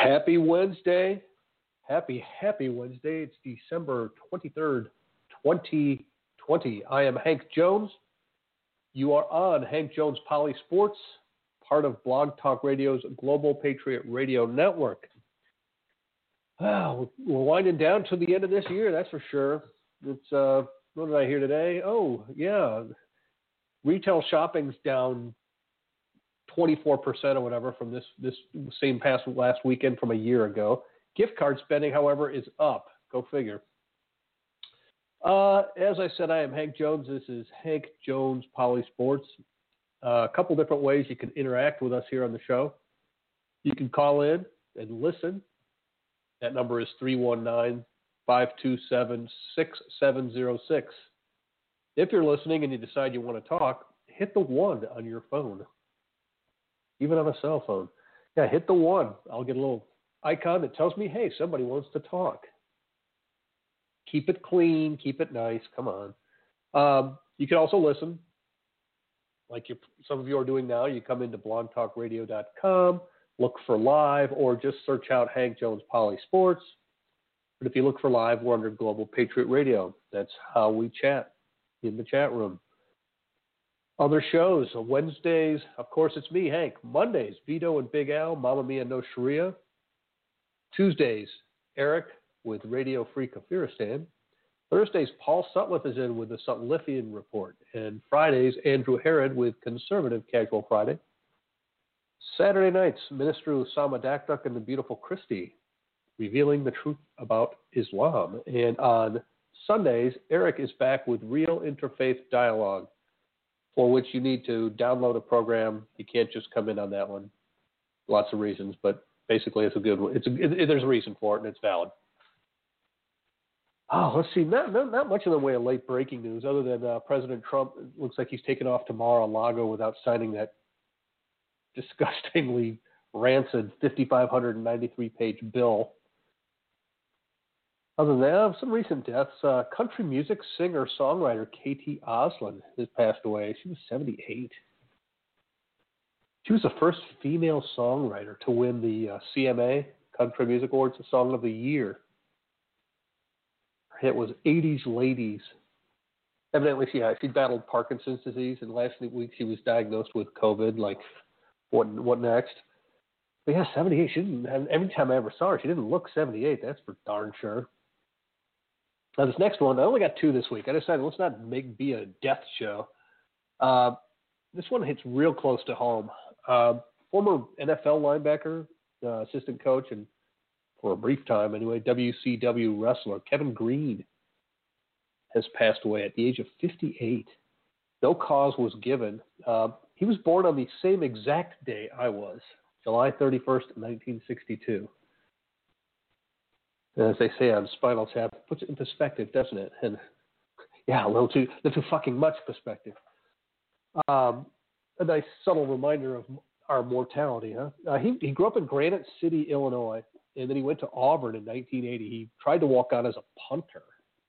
Happy Wednesday. Happy Wednesday. It's December 23rd, 2020. I am Hank Jones. You are on Hank Jones Poly Sports, part of Blog Talk Radio's Global Patriot Radio Network. We're winding down to the end of this year, that's for sure. It's, what did I hear today? Oh, yeah. Retail shopping's down 24% or whatever from this same past last weekend from a year ago. Gift card spending, however, is up. Go figure. As I said, I am Hank Jones. This is Hank Jones Poly Sports. A couple different ways you can interact with us here on the show. You can call in and listen. That number is 319-527-6706. If you're listening and you decide you want to talk, hit the 1 on your phone. Even on a cell phone. Yeah, hit the 1. I'll get a little icon that tells me, hey, somebody wants to talk. Keep it clean. Keep it nice. Come on. You can also listen, like some of you are doing now. You come into blogtalkradio.com, look for live, or just search out Hank Jones Poly Sports. But if you look for live, we're under Global Patriot Radio. That's how we chat in the chat room. Other shows, Wednesdays, of course, it's me, Hank. Mondays, Vito and Big Al, Mamma Mia No Sharia. Tuesdays, Eric with Radio Free Kafiristan. Thursdays, Paul Sutliff is in with the Sutliffian Report. And Fridays, Andrew Herod with Conservative Casual Friday. Saturday nights, Minister Usama Dakduk and the Beautiful Christie, revealing the truth about Islam. And on Sundays, Eric is back with Real Interfaith Dialogue, for which you need to download a program. You can't just come in on that one. Lots of reasons, but basically it's a good one. There's a reason for it, and it's valid. Oh, let's see. Not much in the way of late breaking news, other than President Trump looks like he's taking off to Mar-a-Lago without signing that disgustingly rancid 5,593-page bill. Other than that, some recent deaths. Country music singer-songwriter Katie Osland has passed away. She was 78. She was the first female songwriter to win the CMA, Country Music Awards, Song of the Year. Her hit was 80s Ladies. Evidently, she battled Parkinson's disease, and last week she was diagnosed with COVID. Like, what next? But yeah, 78. She didn't. Every time I ever saw her, she didn't look 78. That's for darn sure. Now, this next one, I only got 2 this week. I decided let's not be a death show. This one hits real close to home. Former NFL linebacker, assistant coach, and for a brief time anyway, WCW wrestler Kevin Green has passed away at the age of 58. No cause was given. He was born on the same exact day I was, July 31st, 1962. As they say on Spinal Tap, puts it in perspective, doesn't it? And yeah, a little too fucking much perspective. A nice subtle reminder of our mortality, huh? He grew up in Granite City, Illinois, and then he went to Auburn in 1980. He tried to walk on as a punter.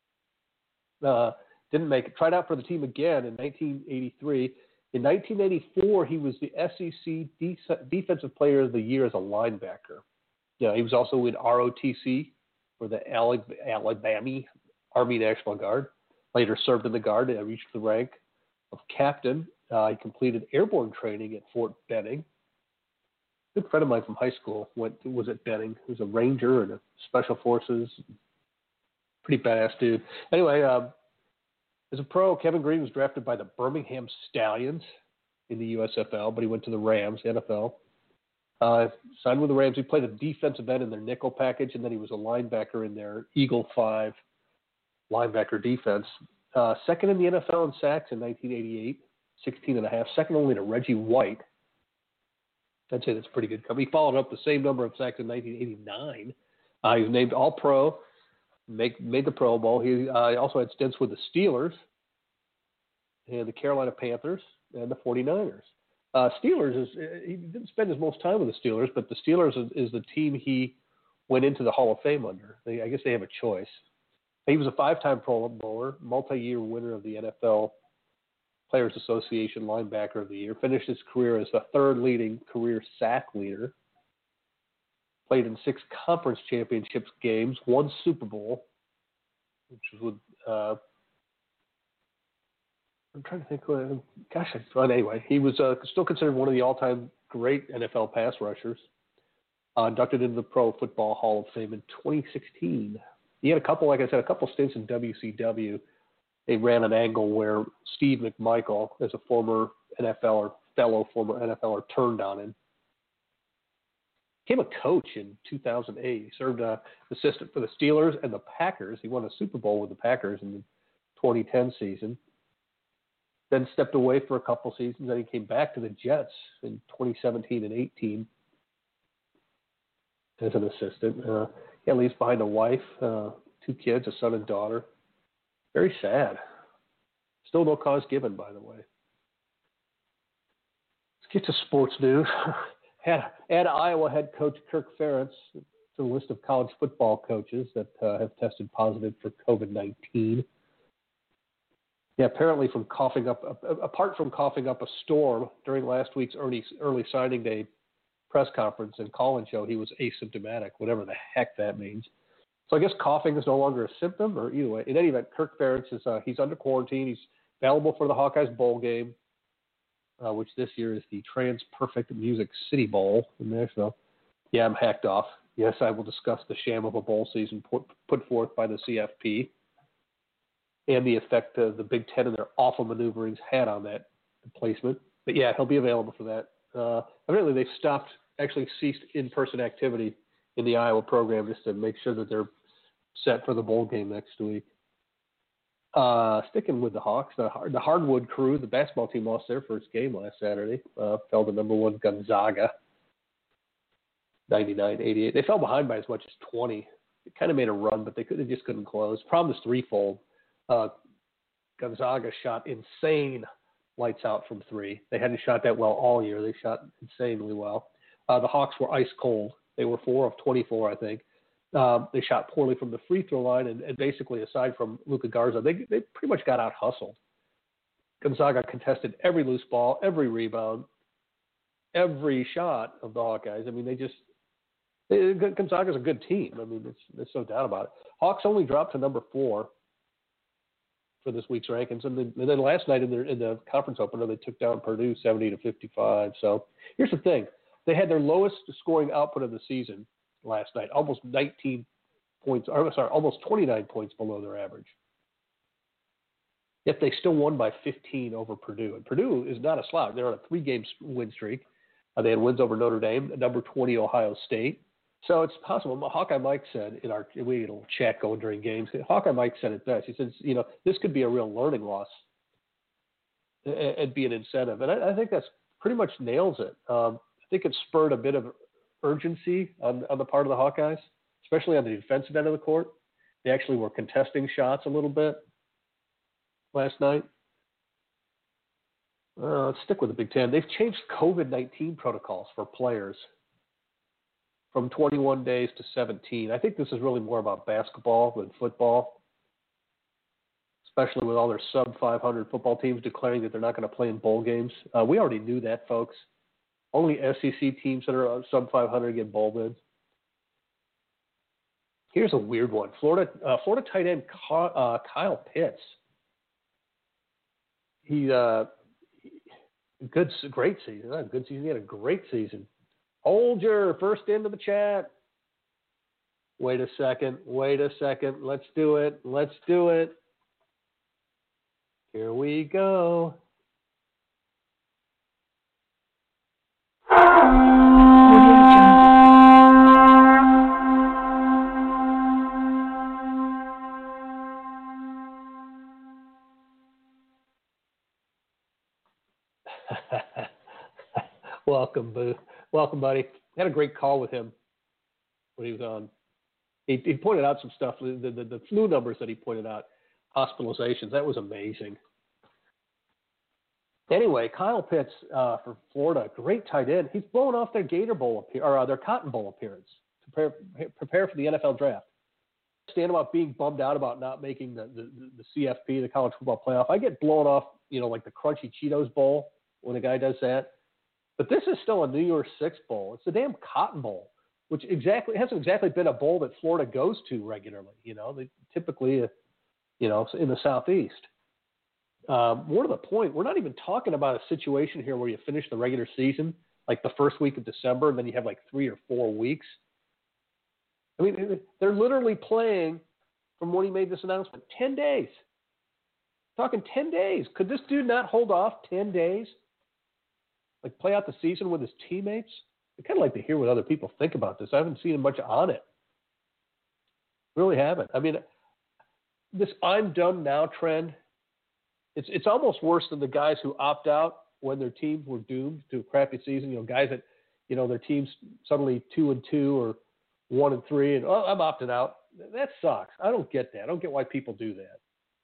Didn't make it. Tried out for the team again in 1983. In 1984, he was the SEC Defensive Player of the Year as a linebacker. He was also in ROTC for the Alabama Army National Guard. Later served in the Guard and reached the rank of captain. He completed airborne training at Fort Benning. A good friend of mine from high school was at Benning. He was a Ranger and a Special Forces. Pretty badass dude. Anyway, as a pro, Kevin Green was drafted by the Birmingham Stallions in the USFL, but he went to the Rams, NFL. Signed with the Rams. He played a defensive end in their nickel package, and then he was a linebacker in their Eagle 5 linebacker defense. Second in the NFL in sacks in 1988, 16.5. Second only to Reggie White. I'd say that's a pretty good company. He followed up the same number of sacks in 1989. He was named All-Pro, made the Pro Bowl. He also had stints with the Steelers and the Carolina Panthers and the 49ers. Steelers, he didn't spend his most time with the Steelers, but the Steelers is the team he went into the Hall of Fame under. I guess they have a choice. He was a 5-time Pro Bowler, multi-year winner of the NFL Players Association Linebacker of the Year, finished his career as the third leading career sack leader. played in 6 conference championships games, 1 Super Bowl, which was with, I'm trying to think, anyway, he was still considered one of the all-time great NFL pass rushers, inducted into the Pro Football Hall of Fame in 2016. He had a couple stints in WCW. They ran an angle where Steve McMichael, as a former fellow former NFLer, turned on him. Became a coach in 2008. He served assistant for the Steelers and the Packers. He won a Super Bowl with the Packers in the 2010 season. Then stepped away for a couple seasons. Then he came back to the Jets in 2017 and 18 as an assistant. He leaves behind a wife, 2 kids, a son and daughter. Very sad. Still no cause given, by the way. Let's get to sports news. Add Iowa head coach Kirk Ferentz to the list of college football coaches that have tested positive for COVID-19. Yeah, apparently apart from coughing up a storm during last week's early signing day press conference and call-in show, he was asymptomatic, whatever the heck that means. So I guess coughing is no longer a symptom, or either way. In any event, Kirk Ferentz he's under quarantine. He's available for the Hawkeyes bowl game, which this year is the Trans-Perfect Music City Bowl in Nashville. Yeah, I'm hacked off. Yes, I will discuss the sham of a bowl season put forth by the CFP and the effect the Big Ten and their awful maneuverings had on that placement. But yeah, he'll be available for that. Apparently they've ceased in-person activity in the Iowa program just to make sure that they're set for the bowl game next week. Sticking with the Hawks, the Hardwood Crew, the basketball team, lost their first game last Saturday. Fell to number 1 Gonzaga, 99-88. They fell behind by as much as 20. It kind of made a run, but they just couldn't close. Problem is threefold. Gonzaga shot insane lights out from 3. They hadn't shot that well all year. They shot insanely well. The Hawks were ice cold. They were 4 of 24, I think. They shot poorly from the free throw line, and basically, aside from Luka Garza, they pretty much got out hustled. Gonzaga contested every loose ball, every rebound, every shot of the Hawkeyes. I mean, Gonzaga's a good team. I mean, there's no doubt about it. Hawks only dropped to number 4 for this week's rankings, and then last night in the conference opener, they took down Purdue 70-55. So here's the thing: they had their lowest scoring output of the season last night, almost 29 points below their average. Yet they still won by 15 over Purdue. And Purdue is not a slouch. They're on a 3-game win streak. They had wins over Notre Dame, number 20 Ohio State. So it's possible. Hawkeye Mike said we had a little chat going during games. Hawkeye Mike said it best. He says, this could be a real learning loss and be an incentive. And I think that's pretty much nails it. I think it spurred a bit of urgency on the part of the Hawkeyes, especially on the defensive end of the court. They actually were contesting shots a little bit last night. Let's stick with the Big Ten. They've changed COVID-19 protocols for players from 21 days to 17. I think this is really more about basketball than football, especially with all their sub-500 football teams declaring that they're not going to play in bowl games. We already knew that, folks. Only SEC teams that are sub-500 get bowl bids. Here's a weird one. Florida tight end Kyle Pitts. Great season. Not a good season. He had a great season. Hold your first into the chat. Wait a second. Let's do it. Here we go. Welcome, buddy. Had a great call with him when he was on. He pointed out some stuff, the flu numbers that he pointed out, hospitalizations. That was amazing. Anyway, Kyle Pitts for Florida, great tight end. He's blowing off their Gator Bowl or their Cotton Bowl appearance to prepare for the NFL draft. Stand about being bummed out about not making the CFP, the College Football Playoff. I get blown off, like the Crunchy Cheetos Bowl when a guy does that. But this is still a New Year's Six Bowl. It's the damn Cotton Bowl. which hasn't exactly been a bowl that Florida goes to regularly. They typically, in the Southeast. More to the point, we're not even talking about a situation here where you finish the regular season like the first week of December, and then you have like 3 or 4 weeks. I mean, they're literally playing from when he made this announcement 10 days. Talking 10 days. Could this dude not hold off 10 days? Like play out the season with his teammates? I kind of like to hear what other people think about this. I haven't seen much on it. Really haven't. I mean, this I'm done now trend, it's almost worse than the guys who opt out when their teams were doomed to a crappy season. Guys that, their team's suddenly 2-2 or 1-3 and, I'm opting out. That sucks. I don't get that. I don't get why people do that.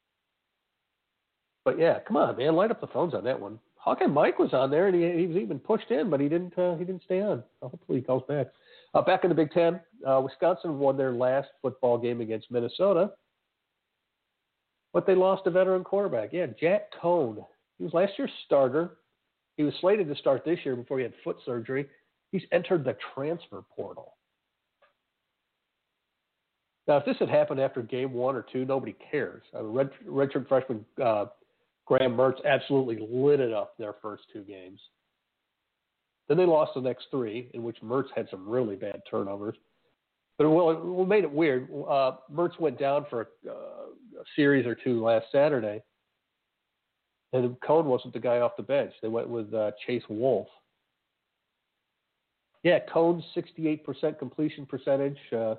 But yeah, come on, man, light up the phones on that one. Hawkeye Mike was on there, and he was even pushed in, but he didn't stay on. Hopefully he calls back. Back in the Big Ten, Wisconsin won their last football game against Minnesota, but they lost a veteran quarterback. Yeah, Jack Cohn. He was last year's starter. He was slated to start this year before he had foot surgery. He's entered the transfer portal. Now, if this had happened after game 1 or 2, nobody cares. Redshirt freshman Graham Mertz absolutely lit it up their first 2 games. Then they lost the next 3, in which Mertz had some really bad turnovers. But what made it weird, Mertz went down for a series or 2 last Saturday, and Cohn wasn't the guy off the bench. They went with Chase Wolf. Yeah, Cohn's 68% completion percentage,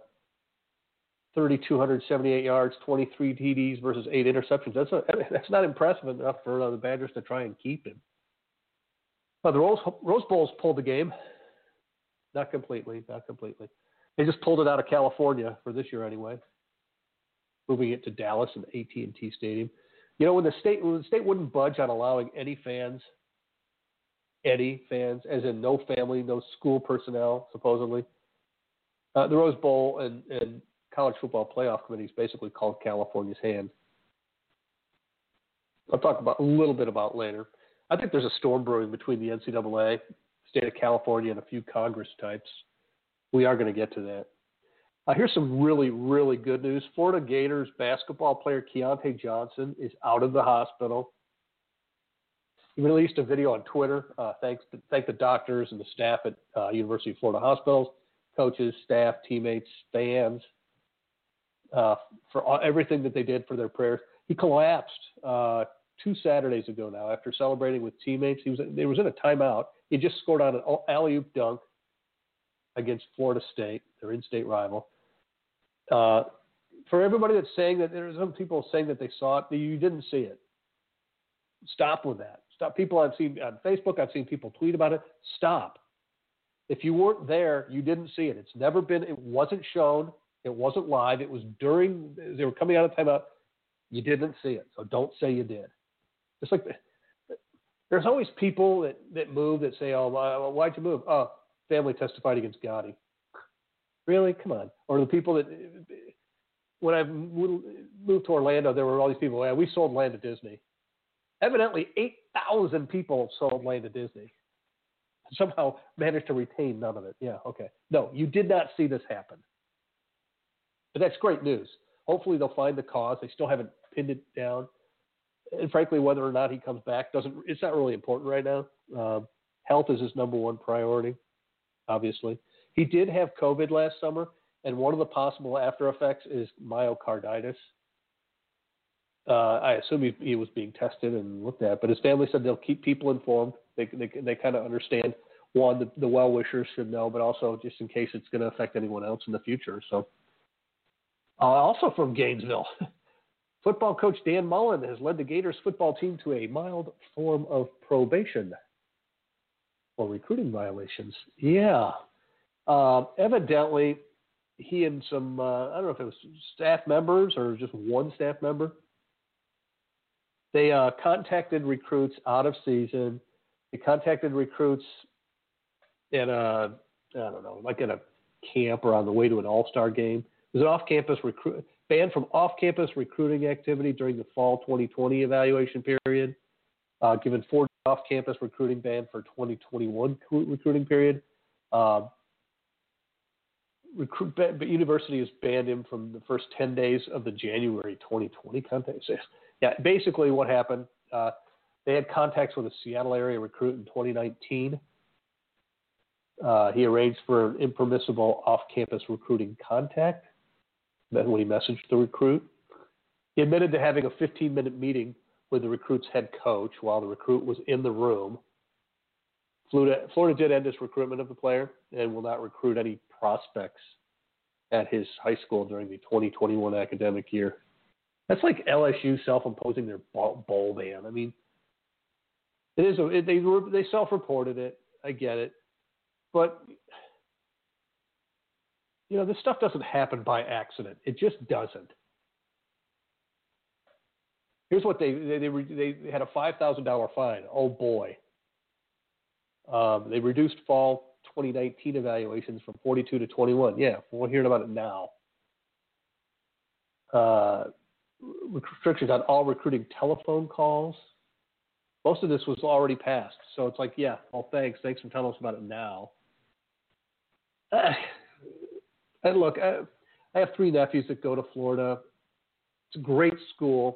3,278 yards, 23 TDs versus 8 interceptions. That's not impressive enough for the Badgers to try and keep him. The Rose Bowl's pulled the game. Not completely. They just pulled it out of California for this year anyway, moving it to Dallas and AT&T Stadium. When the state wouldn't budge on allowing any fans, as in no family, no school personnel, supposedly, the Rose Bowl and College Football Playoff Committees basically called California's hand. I'll talk a little bit about later. I think there's a storm brewing between the NCAA, state of California, and a few Congress types. We are going to get to that. Here's some really, really good news. Florida Gators basketball player Keontae Johnson is out of the hospital. He released a video on Twitter. Thank the doctors and the staff at University of Florida hospitals, coaches, staff, teammates, fans, for everything that they did for their prayers. He collapsed 2 Saturdays ago now after celebrating with teammates. He was in a timeout. He just scored on an alley-oop dunk against Florida State, their in-state rival. For everybody that's saying that, there's some people saying that they saw it, you didn't see it. Stop with that. Stop. People I've seen on Facebook, I've seen people tweet about it. Stop. If you weren't there, you didn't see it. It wasn't shown. It wasn't live. It was during, they were coming out of timeout. You didn't see it. So don't say you did. Just like there's always people that move that say, oh, why'd you move? Oh, family testified against Gotti. Really? Come on. Or the people that, when I moved to Orlando, there were all these people, we sold land to Disney. Evidently, 8,000 people sold land to Disney. Somehow managed to retain none of it. Yeah, okay. No, you did not see this happen. But that's great news. Hopefully they'll find the cause. They still haven't pinned it down. And frankly, whether or not he comes back it's not really important right now. Health is his number one priority, obviously. He did have COVID last summer, and one of the possible after effects is myocarditis. I assume he was being tested and looked at, but his family said they'll keep people informed. They kind of understand. One, the well-wishers should know, but also just in case it's going to affect anyone else in the future. So, also from Gainesville, football coach Dan Mullen has led the Gators football team to a mild form of probation for recruiting violations. Yeah. Evidently, he and some, I don't know if it was staff members or just one staff member, they contacted recruits out of season. They contacted recruits in a camp or on the way to an all-star game. It was an off-campus banned from off-campus recruiting activity during the fall 2020 evaluation period, given 4 off-campus recruiting ban for 2021 recruiting period. but university has banned him from the first 10 days of the January 2020 contest. Yeah, basically what happened, they had contacts with a Seattle area recruit in 2019. He arranged for an impermissible off-campus recruiting contact. Then when he messaged the recruit, he admitted to having a 15-minute meeting with the recruit's head coach while the recruit was in the room. Florida did end its recruitment of the player and will not recruit any prospects at his high school during the 2021 academic year. That's like LSU self-imposing their bowl ban. I mean, it is. They self-reported it. I get it, but this stuff doesn't happen by accident. It just doesn't. Here's what they had a $5,000 fine. Oh boy. They reduced fall 2019 evaluations from 42 to 21. Yeah, we're hearing about it now. Restrictions on all recruiting telephone calls. Most of this was already passed. So it's like, yeah, well, thanks for telling us about it now. And look, I have 3 nephews that go to Florida. It's a great school,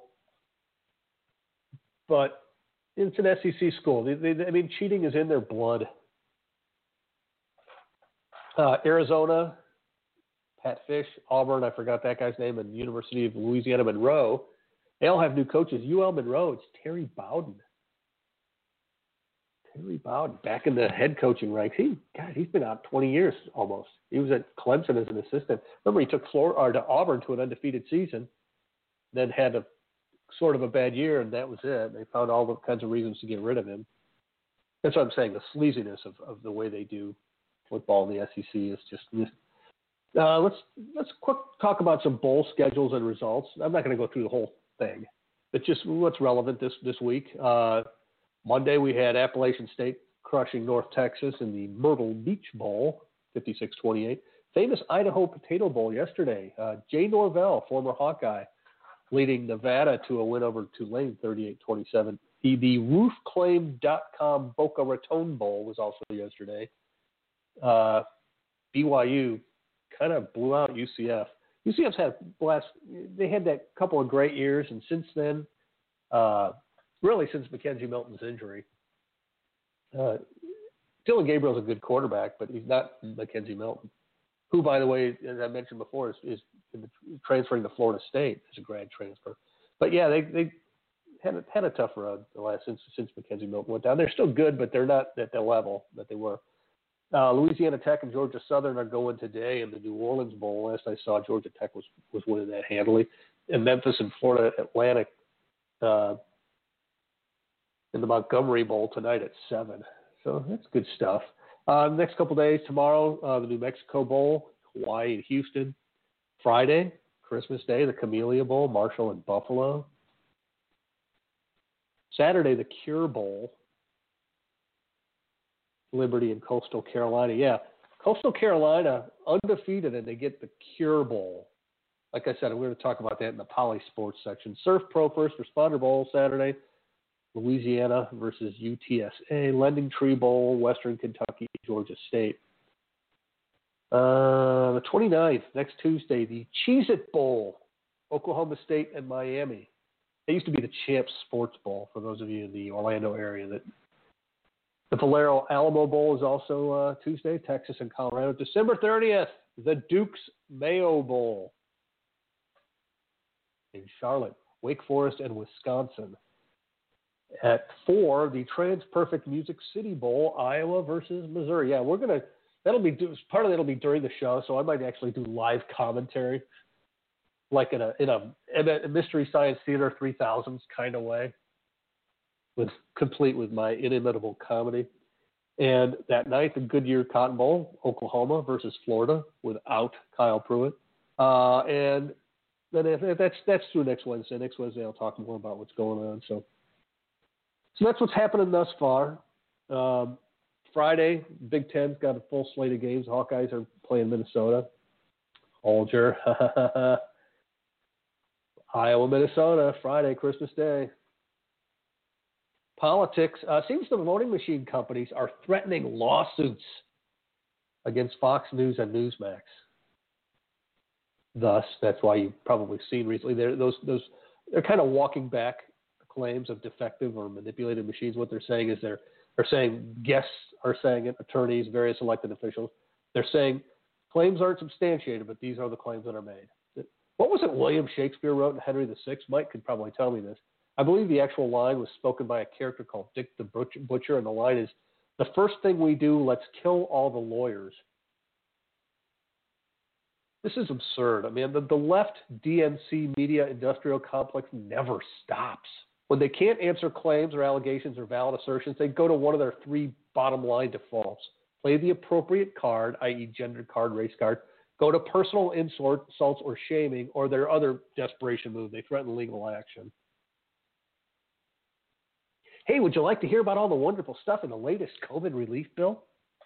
but it's an SEC school. I mean, cheating is in their blood. Arizona, Pat Fish, Auburn, I forgot that guy's name, and University of Louisiana Monroe, they all have new coaches. UL Monroe, it's Terry Bowden. Terry Bowden, back in the head coaching ranks. He's been out 20 years almost. He was at Clemson as an assistant. Remember, he took to Auburn to an undefeated season, then had a sort of a bad year, and that was it. They found all kinds of reasons to get rid of him. That's what I'm saying. The sleaziness of the way they do football in the SEC is just. Let's quick talk about some bowl schedules and results. I'm not going to go through the whole thing, but just what's relevant this week. Monday we had Appalachian State crushing North Texas in the Myrtle Beach Bowl, 56-28. Famous Idaho Potato Bowl yesterday. Jay Norvell, former Hawkeye, leading Nevada to a win over Tulane, 38-27. The roofclaim.com Boca Raton Bowl was also yesterday. BYU kind of blew out UCF. UCF's had they had that couple of great years, and since then, really since Mackenzie Milton's injury, Dylan Gabriel's a good quarterback, but he's not Mackenzie Milton, who, by the way, as I mentioned before, is transferring to Florida State as a grad transfer. But yeah, they had a tough road since Mackenzie Milton went down. They're still good, but they're not at the level that they were. Louisiana Tech and Georgia Southern are going today in the New Orleans Bowl. Last I saw, Georgia Tech was winning that handily. And Memphis and Florida Atlantic in the Montgomery Bowl tonight at 7. So that's good stuff. Next couple days, tomorrow, the New Mexico Bowl, Hawaii and Houston. Friday, Christmas Day, the Camellia Bowl, Marshall and Buffalo. Saturday, the Cure Bowl, Liberty and Coastal Carolina. Yeah, Coastal Carolina undefeated, and they get the Cure Bowl. Like I said, we're going to talk about that in the Poly Sports section. Surf Pro First Responder Bowl Saturday. Louisiana versus UTSA. Lending Tree Bowl, Western Kentucky, Georgia State. The 29th, next Tuesday, the Cheez-It Bowl, Oklahoma State and Miami. It used to be the Champs Sports Bowl, for those of you in the Orlando area. The Valero Alamo Bowl is also Tuesday, Texas and Colorado. December 30th, the Duke's Mayo Bowl in Charlotte, Wake Forest and Wisconsin. At 4, the TransPerfect Music City Bowl, Iowa versus Missouri. Yeah, part of that'll be during the show, so I might actually do live commentary, like in a Mystery Science Theater 3000s kind of way, complete with my inimitable comedy. And that night, the Goodyear Cotton Bowl, Oklahoma versus Florida, without Kyle Pruitt. And then that's through next Wednesday. Next Wednesday, I'll talk more about what's going on. So that's what's happening thus far. Friday, Big Ten's got a full slate of games. Hawkeyes are playing Minnesota. Alger. Iowa, Minnesota, Friday, Christmas Day. Politics. Seems the voting machine companies are threatening lawsuits against Fox News and Newsmax. Thus, that's why you've probably seen recently they're kind of walking back claims of defective or manipulated machines. What they're saying is they're saying guests are saying it, attorneys, various elected officials. They're saying claims aren't substantiated, but these are the claims that are made. What was it William Shakespeare wrote in Henry VI? Mike could probably tell me this. I believe the actual line was spoken by a character called Dick the Butcher, and the line is, "The first thing we do, let's kill all the lawyers." This is absurd. I mean, the left DNC media industrial complex never stops. When they can't answer claims or allegations or valid assertions, they go to one of their three bottom line defaults. Play the appropriate card, i.e. gender card, race card. Go to personal insults or shaming, or their other desperation move. They threaten legal action. Hey, would you like to hear about all the wonderful stuff in the latest COVID relief bill?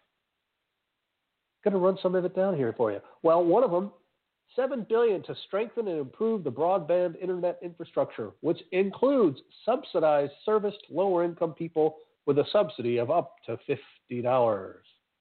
Going to run some of it down here for you. Well, one of them, $7 billion to strengthen and improve the broadband internet infrastructure, which includes subsidized service to lower-income people with a subsidy of up to $50.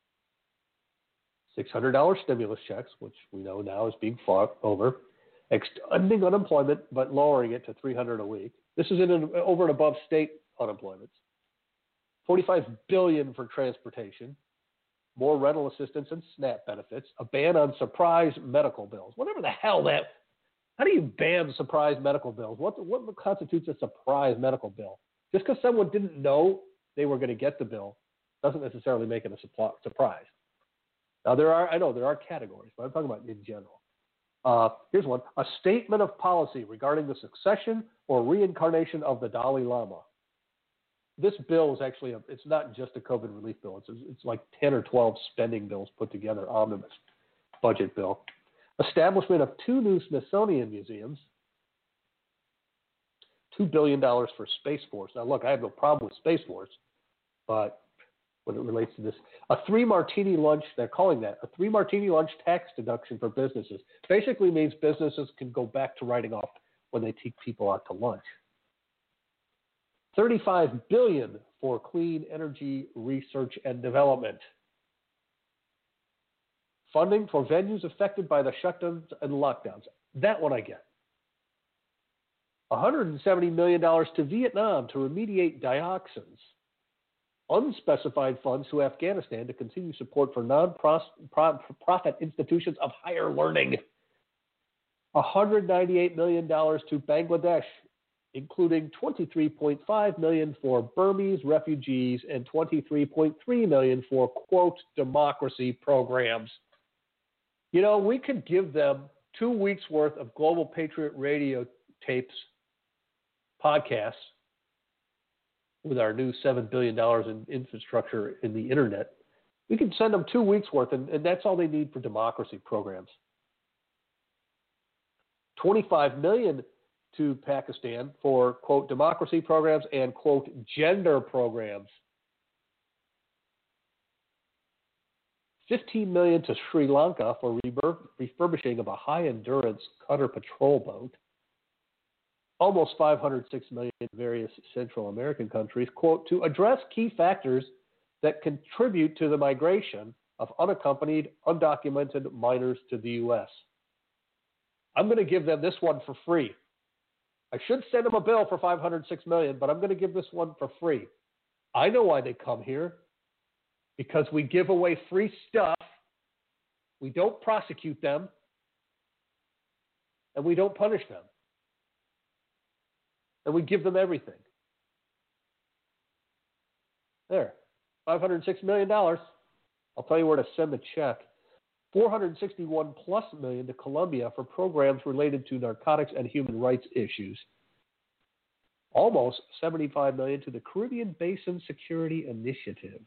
$600 stimulus checks, which we know now is being fought over, extending unemployment but lowering it to $300 a week. This is over and above state unemployment. $45 billion for transportation, more rental assistance and SNAP benefits, a ban on surprise medical bills. Whatever the hell that. How do you ban surprise medical bills? What constitutes a surprise medical bill? Just because someone didn't know they were going to get the bill doesn't necessarily make it a surprise. Now, I know there are categories, but I'm talking about in general. Here's one. A statement of policy regarding the succession or reincarnation of the Dalai Lama. This bill is actually, it's not just a COVID relief bill. It's like 10 or 12 spending bills put together, omnibus budget bill. Establishment of 2 new Smithsonian museums. $2 billion for Space Force. Now, look, I have no problem with Space Force, but when it relates to this, a 3-martini lunch, they're calling that, a 3-martini lunch tax deduction for businesses. Basically means businesses can go back to writing off when they take people out to lunch. $35 billion for clean energy research and development. Funding for venues affected by the shutdowns and lockdowns. That one I get. $170 million to Vietnam to remediate dioxins. Unspecified funds to Afghanistan to continue support for non-profit institutions of higher learning. $198 million to Bangladesh, including $23.5 million for Burmese refugees and $23.3 million for, quote, democracy programs. You know, we could give them 2 weeks' worth of Global Patriot Radio tapes, podcasts, with our new $7 billion in infrastructure in the internet. We can send them 2 weeks' worth, and that's all they need for democracy programs. $25 million to Pakistan for, quote, democracy programs and, quote, gender programs. $15 million to Sri Lanka for refurbishing of a high-endurance cutter patrol boat. Almost $506 million in various Central American countries, quote, to address key factors that contribute to the migration of unaccompanied, undocumented minors to the U.S. I'm going to give them this one for free. I should send them a bill for $506 million, but I'm going to give this one for free. I know why they come here. Because we give away free stuff, we don't prosecute them, and we don't punish them. And we give them everything. There, $506 million. I'll tell you where to send the check. $461 plus million to Colombia for programs related to narcotics and human rights issues. Almost $75 million to the Caribbean Basin Security Initiative.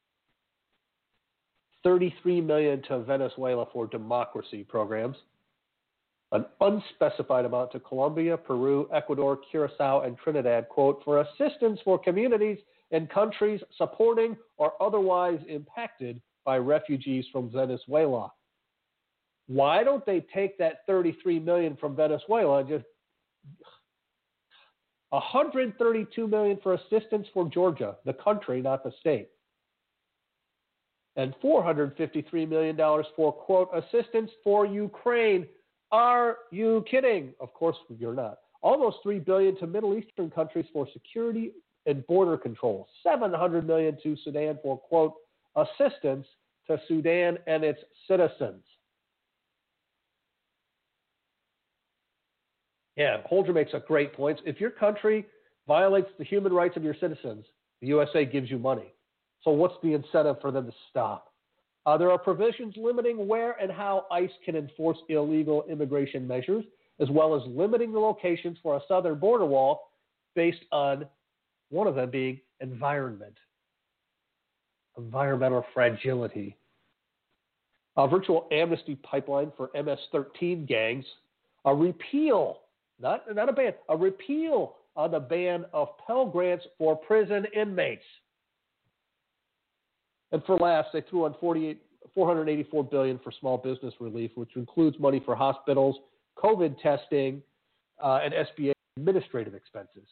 $33 million to Venezuela for democracy programs. An unspecified amount to Colombia, Peru, Ecuador, Curacao, and Trinidad, quote, for assistance for communities and countries supporting or otherwise impacted by refugees from Venezuela. Why don't they take that $33 million from Venezuela and just $132 million for assistance for Georgia, the country, not the state, and $453 million for, quote, assistance for Ukraine, Are you kidding? Of course you're not. Almost $3 billion to Middle Eastern countries for security and border control. $700 million to Sudan for, quote, assistance to Sudan and its citizens. Yeah, Holder makes a great point. If your country violates the human rights of your citizens, the USA gives you money. So what's the incentive for them to stop? There are provisions limiting where and how ICE can enforce illegal immigration measures, as well as limiting the locations for a southern border wall based on one of them being environmental fragility. A virtual amnesty pipeline for MS-13 gangs. A repeal, not a ban, a repeal on the ban of Pell Grants for prison inmates. And for laughs, they threw on $484 billion for small business relief, which includes money for hospitals, COVID testing, and SBA administrative expenses.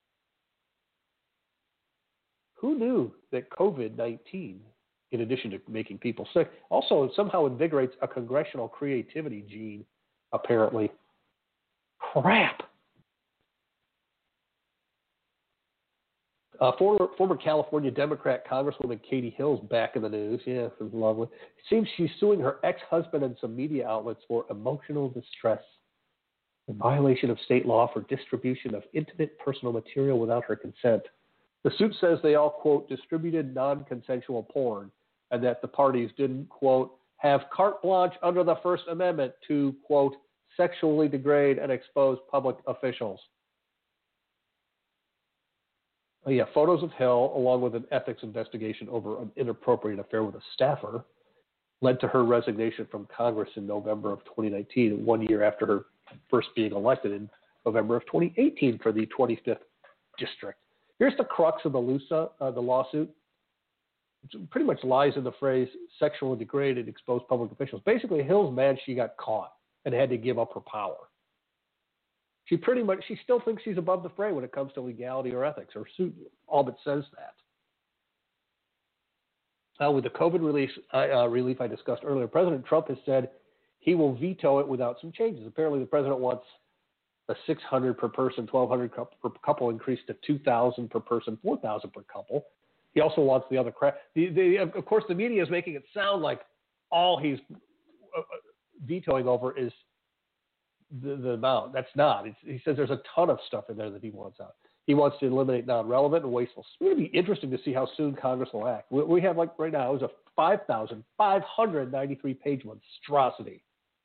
Who knew that COVID-19, in addition to making people sick, also somehow invigorates a congressional creativity gene, apparently? Crap. Former California Democrat Congresswoman Katie Hill's back in the news. Yeah, this is lovely. It seems she's suing her ex-husband and some media outlets for emotional distress in violation of state law for distribution of intimate personal material without her consent. The suit says they all, quote, distributed non-consensual porn and that the parties didn't, quote, have carte blanche under the First Amendment to, quote, sexually degrade and expose public officials. Oh, yeah, photos of Hill, along with an ethics investigation over an inappropriate affair with a staffer, led to her resignation from Congress in November of 2019, 1 year after her first being elected in November of 2018 for the 25th district. Here's the crux of the lawsuit. It pretty much lies in the phrase sexually degrade and expose public officials. Basically, Hill's mad she got caught and had to give up her power. She still thinks she's above the fray when it comes to legality or ethics. Her suit all but says that. With the COVID relief I discussed earlier, President Trump has said he will veto it without some changes. Apparently, the president wants a $600 per person, $1,200 per couple increased to $2,000 per person, $4,000 per couple. He also wants the other crap. Of course, the media is making it sound like all he's vetoing over is the amount. That's not. He says there's a ton of stuff in there that he wants out. He wants to eliminate non-relevant and wasteful. It's going to be interesting to see how soon Congress will act. We have, like right now, it was a 5,593-page monstrosity.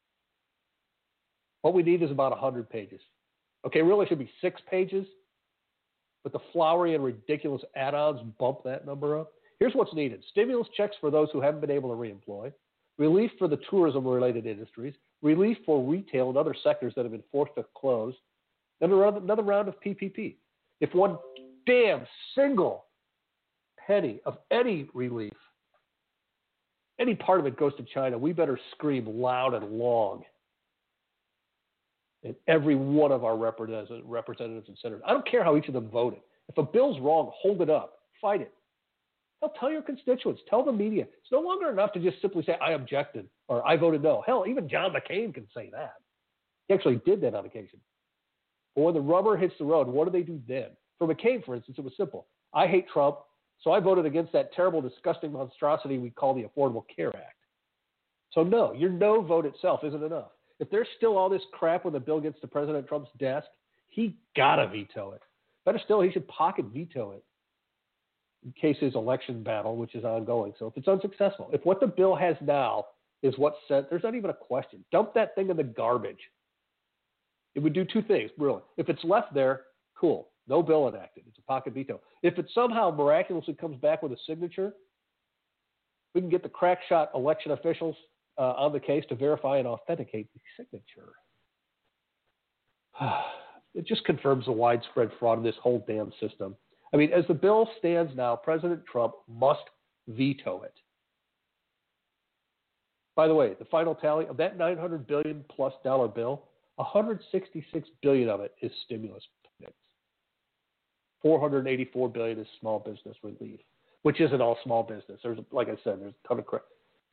What we need is about 100 pages. Okay, really, it should be 6 pages, but the flowery and ridiculous add-ons bump that number up. Here's what's needed. Stimulus checks for those who haven't been able to reemploy, relief for the tourism-related industries, relief for retail and other sectors that have been forced to close, and another round of PPP. If one damn single penny of any relief, any part of it goes to China, we better scream loud and long. And every one of our representatives and senators. I don't care how each of them voted. If a bill's wrong, hold it up. Fight it. Tell your constituents. Tell the media. It's no longer enough to just simply say, I objected or I voted no. Hell, even John McCain can say that. He actually did that on occasion. But when the rubber hits the road, what do they do then? For McCain, for instance, it was simple. I hate Trump, so I voted against that terrible, disgusting monstrosity we call the Affordable Care Act. So no, your no vote itself isn't enough. If there's still all this crap when the bill gets to President Trump's desk, he gotta veto it. Better still, he should pocket veto it in case his election battle, which is ongoing. So if it's unsuccessful, if what the bill has now is what's sent, there's not even a question. Dump that thing in the garbage. It would do 2 things, really. If it's left there, cool. No bill enacted. It's a pocket veto. If it somehow miraculously comes back with a signature, we can get the crack shot election officials on the case to verify and authenticate the signature. It just confirms the widespread fraud in this whole damn system. I mean, as the bill stands now, President Trump must veto it. By the way, the final tally of that $900 billion plus bill, $166 billion of it is stimulus payments. $484 billion is small business relief, which isn't all small business. There's, like I said, there's a ton of crap.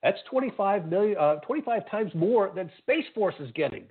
That's 25 times more than Space Force is getting.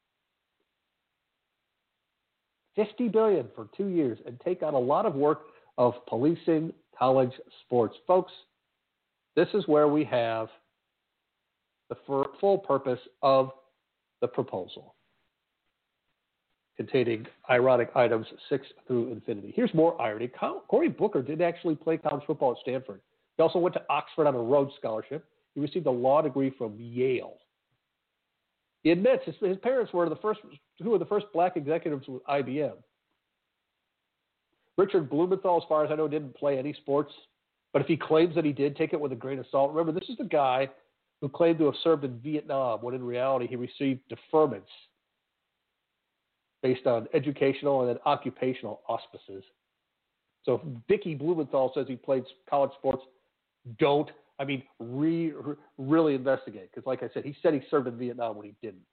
$50 billion for 2 years and take on a lot of work of policing college sports. Folks, this is where we have the full purpose of the proposal, containing ironic items 6 through infinity. Here's more irony. Cory Booker didn't actually play college football at Stanford. He also went to Oxford on a Rhodes Scholarship. He received a law degree from Yale. He admits his parents were who were the first black executives with IBM. Richard Blumenthal, as far as I know, didn't play any sports, but if he claims that he did, take it with a grain of salt. Remember, this is the guy who claimed to have served in Vietnam, when in reality he received deferments based on educational and then occupational auspices. So if Dickie Blumenthal says he played college sports, really investigate. Because like I said, he said he served in Vietnam when he didn't.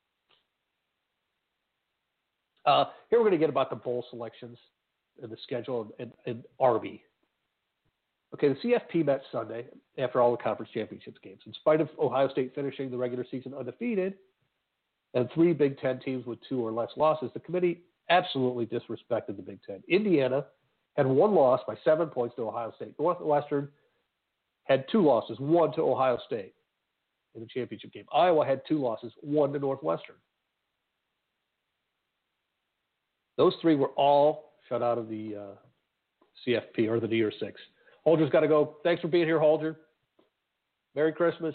Here we're going to get about the bowl selections and the schedule and Army. Okay, the CFP met Sunday after all the conference championships games. In spite of Ohio State finishing the regular season undefeated and 3 Big Ten teams with 2 or less losses, the committee absolutely disrespected the Big Ten. Indiana had 1 loss by 7 points to Ohio State. Northwestern had 2 losses, 1 to Ohio State in the championship game. Iowa had 2 losses, 1 to Northwestern. Those 3 were all shut out of the CFP, or the New Year's Six. Holger's got to go. Thanks for being here, Holger. Merry Christmas.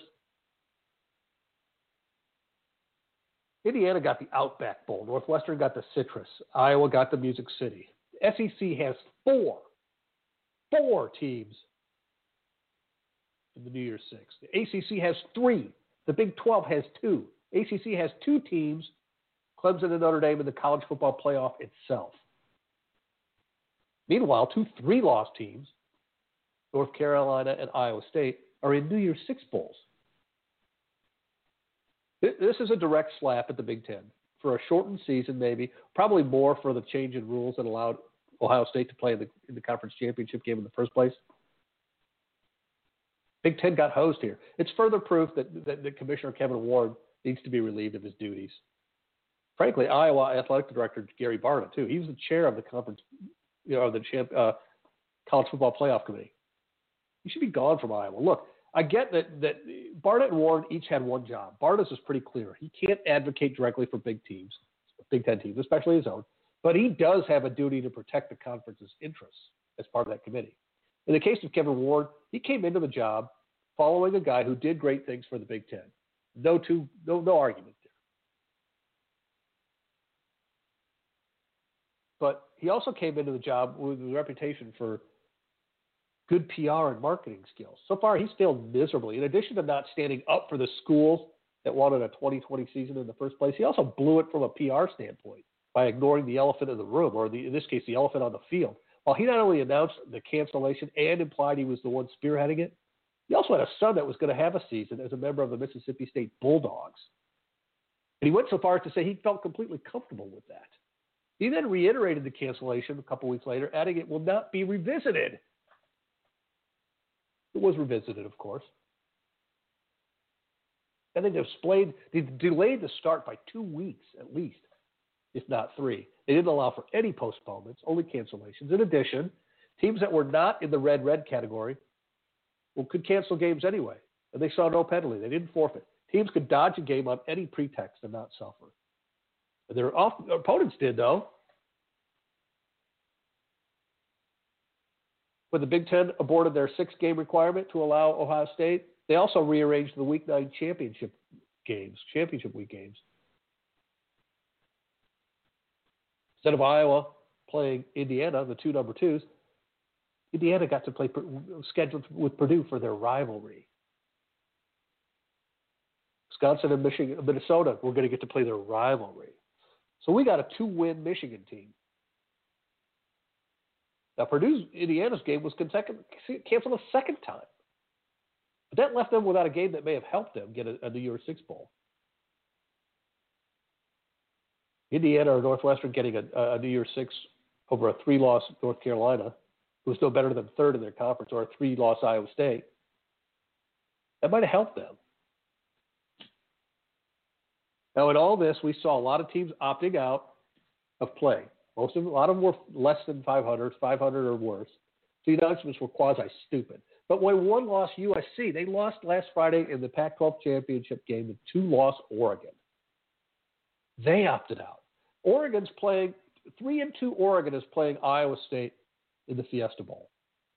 Indiana got the Outback Bowl. Northwestern got the Citrus. Iowa got the Music City. SEC has 4 teams in the New Year's Six. The ACC has 3. The Big 12 has 2. ACC has 2 teams, Clemson and Notre Dame, in the college football playoff itself. Meanwhile, 2 3-loss teams, North Carolina and Iowa State, are in New Year's Six bowls. This is a direct slap at the Big Ten. For a shortened season, maybe, probably more for the change in rules that allowed Ohio State to play in the conference championship game in the first place. Big Ten got hosed here. It's further proof that Commissioner Kevin Warren needs to be relieved of his duties. Frankly, Iowa Athletic Director Gary Barta, too. He was the chair of the conference, college football playoff committee. He should be gone from Iowa. Look, I get that Barta and Warren each had 1 job. Barta's is pretty clear. He can't advocate directly for Big Ten teams, especially his own. But he does have a duty to protect the conference's interests as part of that committee. In the case of Kevin Warren, he came into the job following a guy who did great things for the Big Ten. No argument there. But he also came into the job with a reputation for good PR and marketing skills. So far, he's failed miserably. In addition to not standing up for the schools that wanted a 2020 season in the first place, he also blew it from a PR standpoint by ignoring the elephant in the room, or in this case, the elephant on the field. While he not only announced the cancellation and implied he was the one spearheading it, he also had a son that was going to have a season as a member of the Mississippi State Bulldogs. And he went so far as to say he felt completely comfortable with that. He then reiterated the cancellation a couple weeks later, adding it will not be revisited. It was revisited, of course. And they delayed the start by 2 weeks at least, if not 3. They didn't allow for any postponements, only cancellations. In addition, teams that were not in the red category could cancel games anyway, and they saw no penalty. They didn't forfeit. Teams could dodge a game on any pretext and not suffer. And their opponents did, though. When the Big Ten aborted their 6-game requirement to allow Ohio State, they also rearranged the Week 9 championship week games. Instead of Iowa playing Indiana, the 2 number 2s, Indiana got to play scheduled with Purdue for their rivalry. Wisconsin and Minnesota were going to get to play their rivalry. So we got a 2-win Michigan team. Now, Indiana's game was canceled a second time. But that left them without a game that may have helped them get a New Year's Six bowl. Indiana or Northwestern getting a New Year's Six over a 3-loss North Carolina, who's no better than third in their conference, or a 3-loss Iowa State. That might have helped them. Now, in all this, we saw a lot of teams opting out of play. A lot of them were less than 500, 500 or worse. The announcements were quasi-stupid. But when one lost USC, they lost last Friday in the Pac-12 championship game with 2-loss Oregon. They opted out. Oregon's playing 3-2. Oregon is playing Iowa State in the Fiesta Bowl.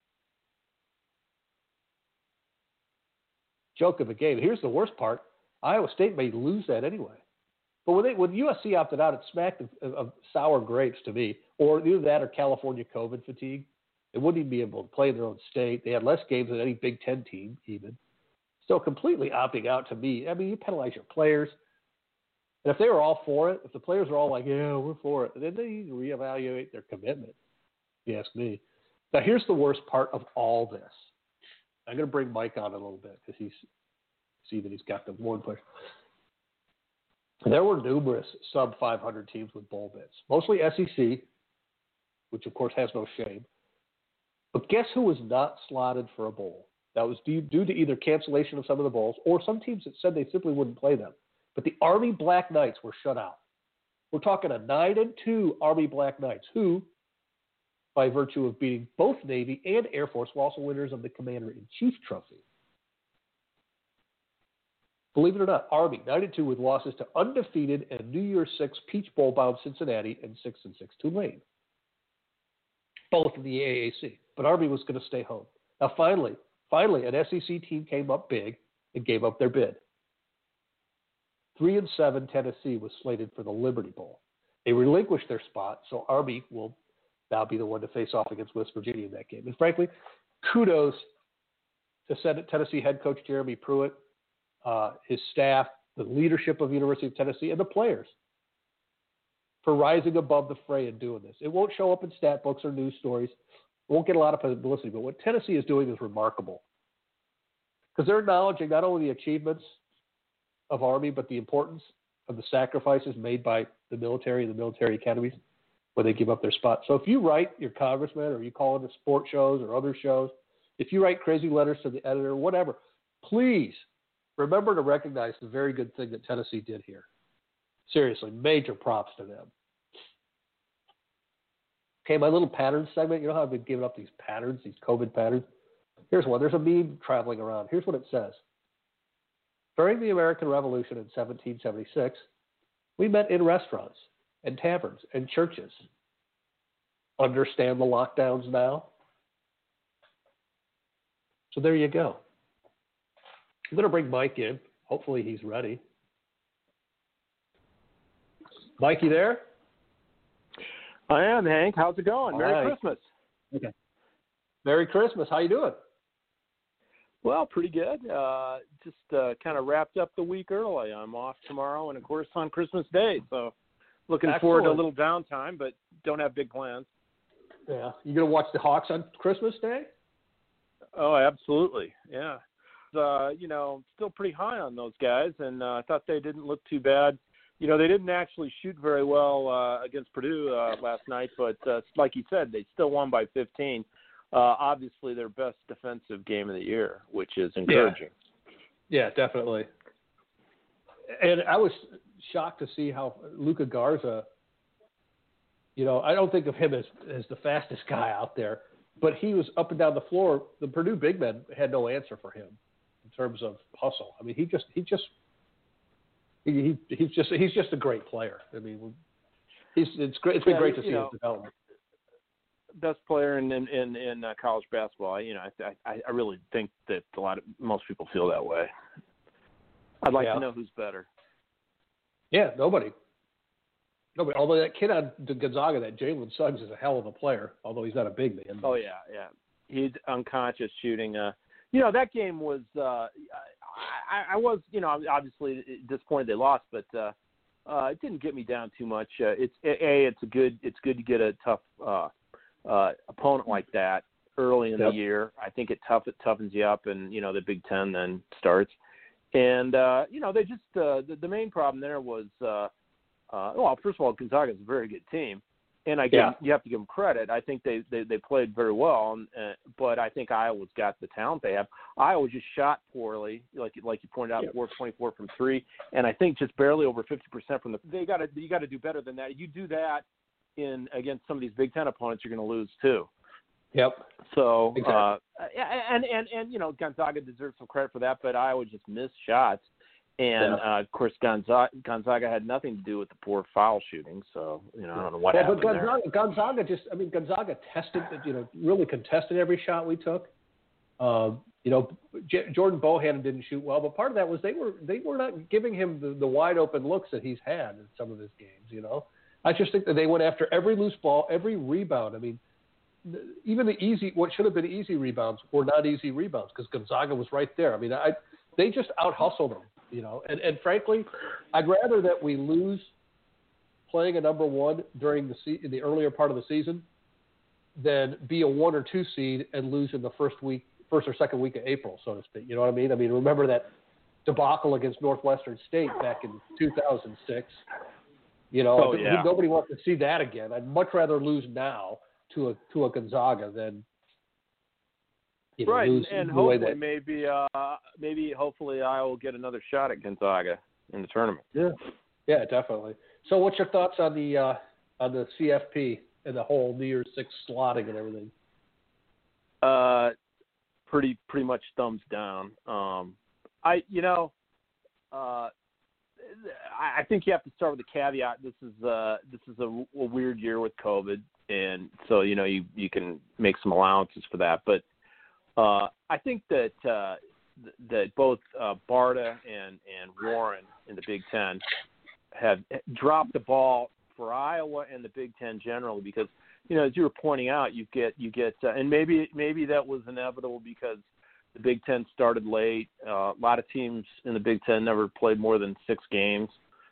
Joke of the game. Here's the worst part: Iowa State may lose that anyway. But when USC opted out, it smacked of sour grapes to me, or either that or California COVID fatigue. They wouldn't even be able to play in their own state. They had less games than any Big Ten team, even. Still completely opting out to me. I mean, you penalize your players. And if they were all for it, if the players are all like, yeah, we're for it, then they reevaluate their commitment, if you ask me. Now, here's the worst part of all this. I'm going to bring Mike on a little bit because see that he's got the one push. There were numerous sub-500 teams with bowl bids, mostly SEC, which, of course, has no shame. But guess who was not slotted for a bowl? That was due to either cancellation of some of the bowls or some teams that said they simply wouldn't play them. But the Army Black Knights were shut out. We're talking a 9-2 Army Black Knights who, by virtue of beating both Navy and Air Force, were also winners of the Commander-in-Chief Trophy. Believe it or not, Army 9-2 with losses to undefeated and New Year's 6 Peach Bowl bound Cincinnati and 6-6 Tulane. Both in the AAC. But Army was going to stay home. Now, finally, an SEC team came up big and gave up their bid. 3-7 Tennessee was slated for the Liberty Bowl. They relinquished their spot, so Army will now be the one to face off against West Virginia in that game. And frankly, kudos to Tennessee head coach Jeremy Pruitt, his staff, the leadership of the University of Tennessee, and the players for rising above the fray and doing this. It won't show up in stat books or news stories. It won't get a lot of publicity, but what Tennessee is doing is remarkable because they're acknowledging not only the achievements of Army, but the importance of the sacrifices made by the military and the military academies when they give up their spot. So if you write your congressman or you call into sport shows or other shows, if you write crazy letters to the editor, whatever, please remember to recognize the very good thing that Tennessee did here. Seriously, major props to them. Okay, my little pattern segment. You know how I've been giving up these patterns, these COVID patterns? Here's one. There's a meme traveling around. Here's what it says. During the American Revolution in 1776, we met in restaurants and taverns and churches. Understand the lockdowns now? So there you go. I'm going to bring Mike in. Hopefully he's ready. Mike, you there? I am, Hank. How's it going? All Merry right. Christmas. Okay. Merry Christmas. How you doing? Well, pretty good. Just kind of wrapped up the week early. I'm off tomorrow and, of course, on Christmas Day. So looking forward to a little downtime, but don't have big plans. Yeah. You going to watch the Hawks on Christmas Day? Oh, absolutely. Yeah. Still pretty high on those guys, and I thought they didn't look too bad. They didn't actually shoot very well against Purdue last night, but like you said, they still won by 15. Obviously, their best defensive game of the year, which is encouraging. Yeah, definitely. And I was shocked to see how Luka Garza, I don't think of him as the fastest guy out there, but he was up and down the floor. The Purdue big men had no answer for him in terms of hustle. I mean, he's just a great player. I mean, it's great. It's been great to see his development. Best player in college basketball. I really think that most people feel that way. I'd like to know who's better. Yeah, nobody. Although that kid on Gonzaga, that Jalen Suggs, is a hell of a player. Although he's not a big man. Oh yeah. He's unconscious shooting. That game was. I was, obviously disappointed they lost, but it didn't get me down too much. It's good to get a tough opponent like that early in the year. I think it toughens you up, and the Big Ten then starts. And they just the main problem there was first of all, Gonzaga is a very good team, And you have to give them credit. I think they played very well, but I think Iowa's got the talent they have. Iowa just shot poorly, like you pointed out, 4-24 from three, and I think just barely over 50% from the. You got to do better than that. You do that against some of these Big Ten opponents, you're going to lose too. Yep. So exactly. and Gonzaga deserves some credit for that, but Iowa just missed shots. And, of course, Gonzaga had nothing to do with the poor foul shooting, so, I don't know what happened but Gonzaga Gonzaga tested, really contested every shot we took. Jordan Bohannon didn't shoot well, but part of that was they were not giving him the wide open looks that he's had in some of his games, I just think that they went after every loose ball, every rebound. I mean, even what should have been easy rebounds were not easy rebounds because Gonzaga was right there. I mean, they just out-hustled them. And frankly, I'd rather that we lose playing a number one during in the earlier part of the season than be a 1 or 2 seed and lose in the first or second week of April, so to speak. You know what I mean? I mean, remember that debacle against Northwestern State back in 2006? Nobody wants to see that again. I'd much rather lose now to a Gonzaga than. Right, and hopefully maybe hopefully I will get another shot at Gonzaga in the tournament. Yeah, definitely. So, what's your thoughts on the CFP and the whole New Year's Six slotting and everything? Pretty much thumbs down. I think you have to start with the caveat. This is a weird year with COVID, and so you can make some allowances for that, but. I think that both Barta and Warren in the Big Ten have dropped the ball for Iowa and the Big Ten generally because as you were pointing out, you get and maybe that was inevitable because the Big Ten started late. A lot of teams in the Big Ten never played more than 6 games,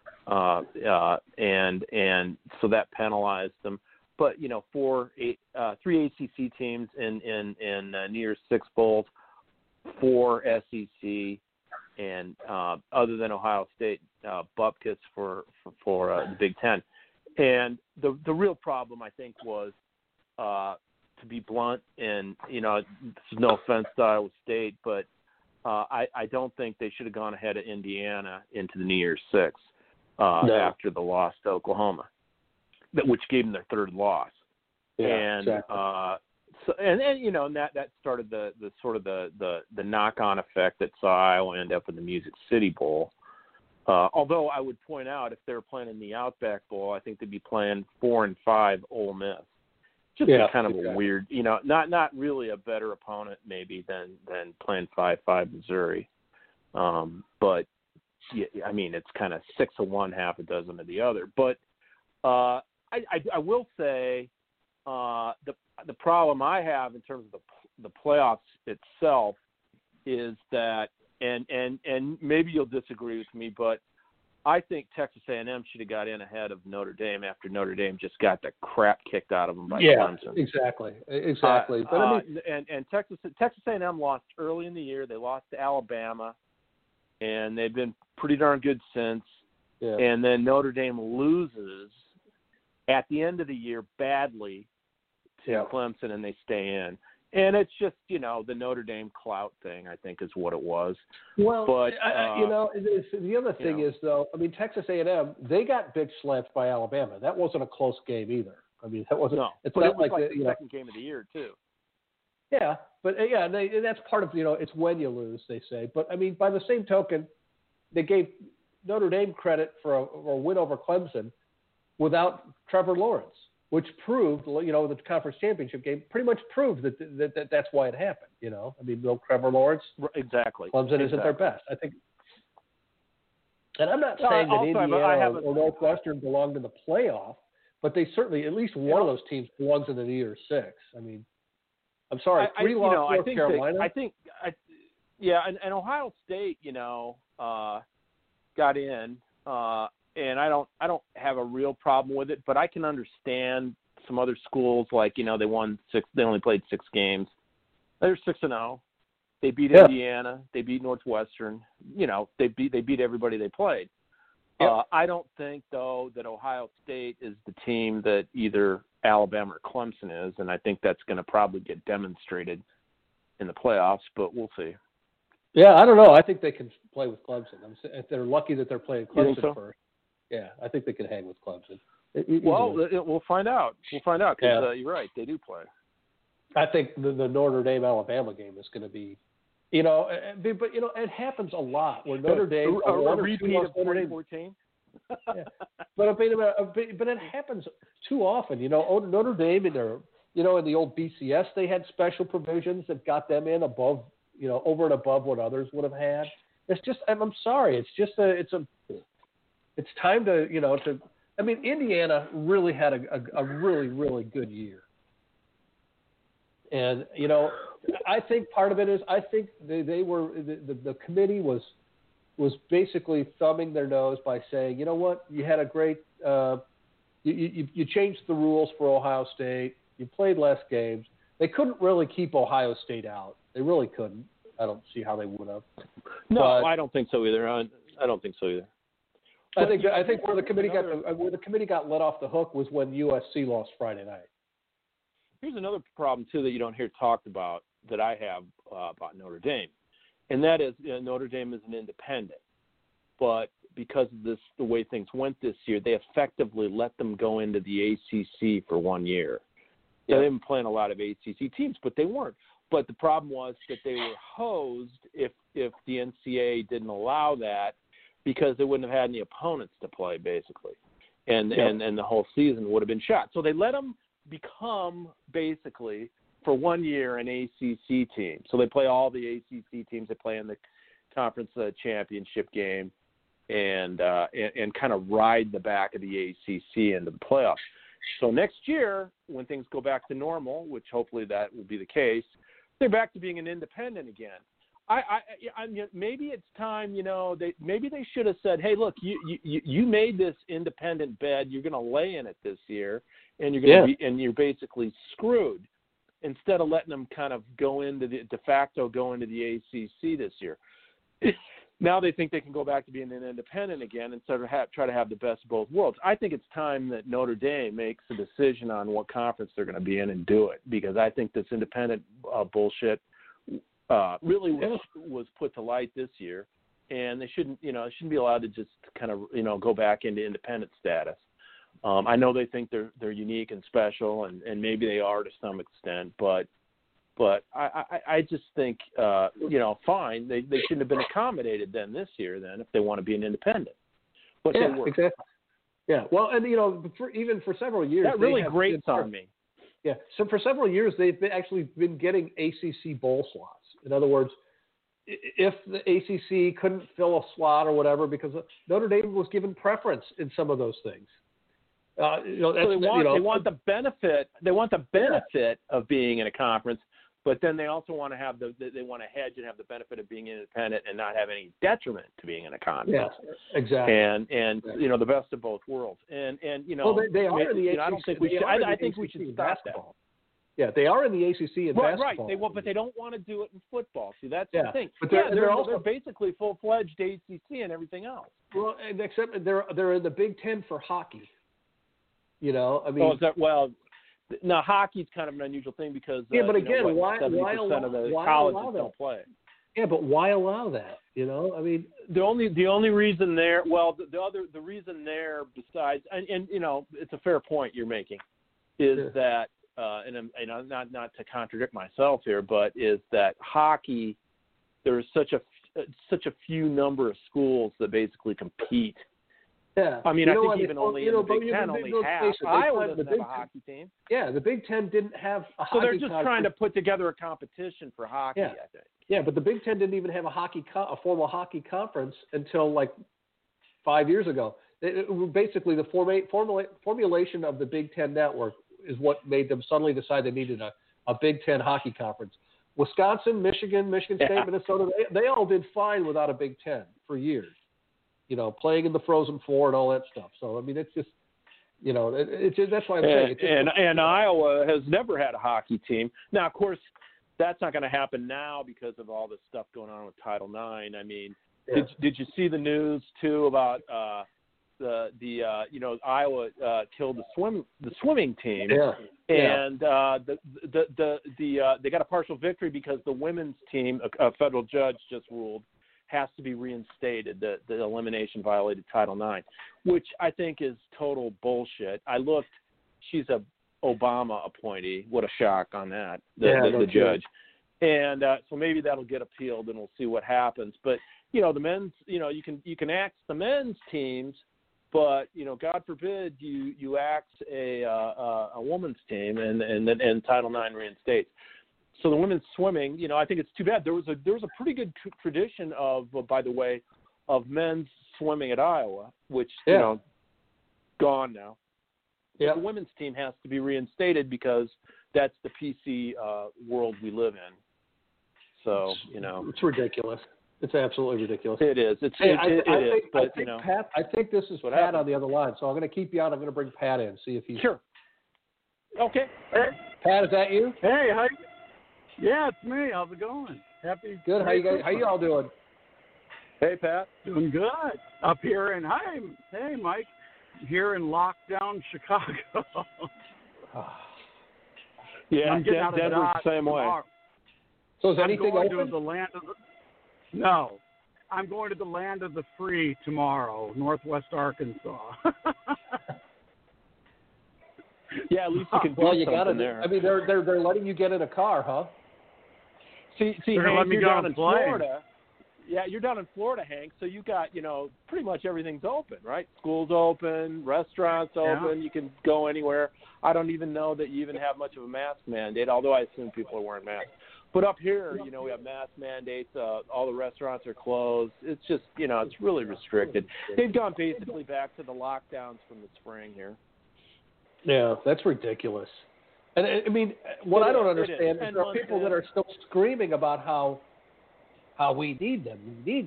and so that penalized them. But 3 ACC teams in New Year's Six bowls, 4 SEC, and other than Ohio State, bupkis for the Big Ten. And the real problem I think was, to be blunt, and this is no offense to Iowa State, but I don't think they should have gone ahead of Indiana into the New Year's Six after the loss to Oklahoma. Which gave them their 3rd loss, and exactly. And that started the sort of the knock-on effect that saw Iowa end up in the Music City Bowl. Although I would point out if they were playing in the Outback Bowl, I think they'd be playing 4 and 5 Ole Miss. Just kind of a weird, not really a better opponent maybe than playing 5-5 Missouri, but I mean it's kind of 6 of one, half a dozen of the other, but. I will say the problem I have in terms of the playoffs itself is that, and maybe you'll disagree with me, but I think Texas A&M should have got in ahead of Notre Dame after Notre Dame just got the crap kicked out of them by Clemson. Exactly. But I mean, and Texas A&M lost early in the year. They lost to Alabama, and they've been pretty darn good since. Yeah. And then Notre Dame loses at the end of the year badly to Clemson, and they stay in. And it's just, the Notre Dame clout thing, I think, is what it was. Well, but, the other thing is, though, I mean, Texas A&M, they got bitch slapped by Alabama. That wasn't a close game either. I mean, that wasn't. No, it's but not it was like the second game of the year, too. Yeah, but, that's part of, it's when you lose, they say. But, I mean, by the same token, they gave Notre Dame credit for a win over Clemson without Trevor Lawrence, which proved, the conference championship game pretty much proved that that's why it happened. I mean, no Trevor Lawrence. Exactly. Clemson isn't their best, I think. And I'm not saying that Indiana or Northwestern belonged in the playoff, but they certainly, at least one of those teams belongs in the New Year's Six. I mean, I'm sorry, 3 lost North Carolina. And Ohio State, got in. And I don't have a real problem with it, but I can understand some other schools like they only played 6 games. They're 6-0. They beat Indiana. They beat Northwestern. They beat everybody they played. Yep. I don't think, though, that Ohio State is the team that either Alabama or Clemson is, and I think that's going to probably get demonstrated in the playoffs, but we'll see. Yeah, I don't know. I think they can play with Clemson. If they're lucky that they're playing You think Clemson so? first. Yeah, I think they can hang with Clemson. Well, we'll find out. We'll find out because you're right. They do play. I think the Notre Dame-Alabama game is going to be, but it happens a lot where Notre Dame a repeat of 2014. Yeah. But it happens too often. Notre Dame in their, in the old BCS, they had special provisions that got them in above, over and above what others would have had. It's just, I'm sorry, it's just it's time to, Indiana really had a really, really good year. And, I think part of it is I think they were the committee was basically thumbing their nose by saying, you know what, you had a great you changed the rules for Ohio State. You played less games. They couldn't really keep Ohio State out. They really couldn't. I don't see how they would have. No, I don't think so either. I don't think so either. I think where the committee got let off the hook was when USC lost Friday night. Here's another problem too that you don't hear talked about that I have about Notre Dame, and that is Notre Dame is an independent, but because of the way things went this year, they effectively let them go into the ACC for 1 year. Yeah. They've been playing a lot of ACC teams, but they weren't. But the problem was that they were hosed if the NCAA didn't allow that, because they wouldn't have had any opponents to play basically, and the whole season would have been shot. So they let them become basically for 1 year an ACC team. So they play all the ACC teams. They play in the conference championship game, and kind of ride the back of the ACC into the playoffs. So next year, when things go back to normal, which hopefully that will be the case, they're back to being an independent again. I maybe it's time. Maybe they should have said, "Hey, look, you made this independent bed. You're going to lay in it this year, and you're going to be, and you're basically screwed." Instead of letting them kind of go into the de facto go into the ACC this year, now they think they can go back to being an independent again instead of try to have the best of both worlds. I think it's time that Notre Dame makes a decision on what conference they're going to be in and do it, because I think this independent bullshit really was put to light this year, and they shouldn't be allowed to just kind of go back into independent status. I know they think they're unique and special, and maybe they are to some extent, but I just think fine, they shouldn't have been accommodated then this year if they want to be an independent. But they were. Exactly. Yeah, well, and even for several years that really grates on me. Yeah, so for several years they've actually been getting ACC bowl slots. In other words, if the ACC couldn't fill a slot or whatever, because Notre Dame was given preference in some of those things. So they want the benefit. They want the benefit of being in a conference, but then they also want to have they want to hedge and have the benefit of being independent and not have any detriment to being in a conference. Yeah, exactly. And the best of both worlds. And well, they are in the ACC. I don't think we should. I think we should stop that. Yeah, they are in the ACC in basketball. Right. But they don't want to do it in football. See, that's the thing. But they're also basically full-fledged ACC and everything else. Well, and except they're in the Big Ten for hockey. Now hockey's kind of an unusual thing because but again, why 70% of the colleges don't play. Yeah, but why allow that? The only reason there. Well, the reason there, besides, and it's a fair point you're making, is that. And not to contradict myself here, but is that hockey? There's such a few number of schools that basically compete. Yeah, I think even only in the Big Ten, only half. Iowa doesn't have a hockey team. Yeah, the Big Ten didn't have a hockey. So they're just trying to put together a competition for hockey. Yeah. I think. Yeah, but the Big Ten didn't even have a formal hockey conference until like 5 years ago. Basically, the formulation of the Big Ten network is what made them suddenly decide they needed a Big Ten hockey conference. Wisconsin, Michigan State, Minnesota, they all did fine without a Big Ten for years, playing in the Frozen Four and all that stuff. So, it's just, that's why I'm saying it. And Iowa has never had a hockey team. Now, of course, that's not going to happen now because of all this stuff going on with Title IX. Did you see the news, too, about Iowa killed the swimming team, and they got a partial victory because the women's team, a federal judge just ruled, has to be reinstated. The elimination violated Title IX, which I think is total bullshit. I looked; she's a Obama appointee. What a shock on that, the judge. And so maybe that'll get appealed, and we'll see what happens. But the men's, you can axe the men's teams, but God forbid you axe a women's team, and Title IX reinstates. So the women's swimming, I think it's too bad. There was a pretty good tradition of, by the way, of men's swimming at Iowa, which gone now. Yeah. The women's team has to be reinstated because that's the PC world we live in. So it's ridiculous. It's absolutely ridiculous. It is. It is. But Pat, I think this is Pat on the other line. So I'm going to keep you on. I'm going to bring Pat in. See if he's sure. Okay. Hey. Pat, is that you? Hey, hi. Yeah, it's me. How's it going? Happy. Good. How you guys? How you all doing? Hey, Pat. Doing good. Up here in hey, Mike. Here in lockdown Chicago. Yeah, I'm getting out of Denver's the same way. So is anything open? To the land of No. I'm going to the land of the free tomorrow, Northwest Arkansas. Yeah, at least you can do something there. I mean, they're letting you get in a car, huh? See, Hank, you're down in Florida. Yeah, you're down in Florida, Hank. So you got, pretty much everything's open, right? Schools open, restaurants open. You can go anywhere. I don't even know that you even have much of a mask mandate, although I assume people are wearing masks. But up here, we have mask mandates. All the restaurants are closed. It's just, it's really restricted. They've gone basically back to the lockdowns from the spring here. Yeah, that's ridiculous. And I mean, what I don't understand is there are people that are still screaming about how we need them.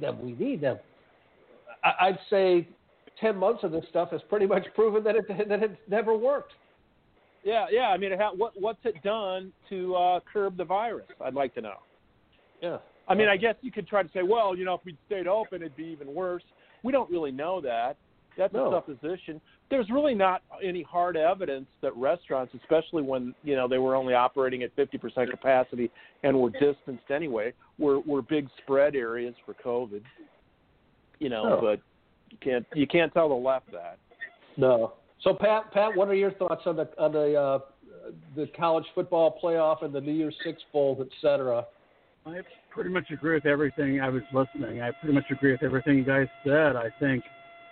I'd say 10 months of this stuff has pretty much proven that it's never worked. Yeah. I mean, what's it done to curb the virus? I'd like to know. Yeah. I mean, I guess you could try to say, well, if we'd stayed open, it'd be even worse. We don't really know that. That's a supposition. There's really not any hard evidence that restaurants, especially when they were only operating at 50% capacity and were distanced anyway, were big spread areas for COVID. But you can't tell the left that. No. So Pat, what are your thoughts on the college football playoff and the New Year's Six Bowls, et cetera? I pretty much agree with everything. I was listening. I pretty much agree with everything you guys said. I think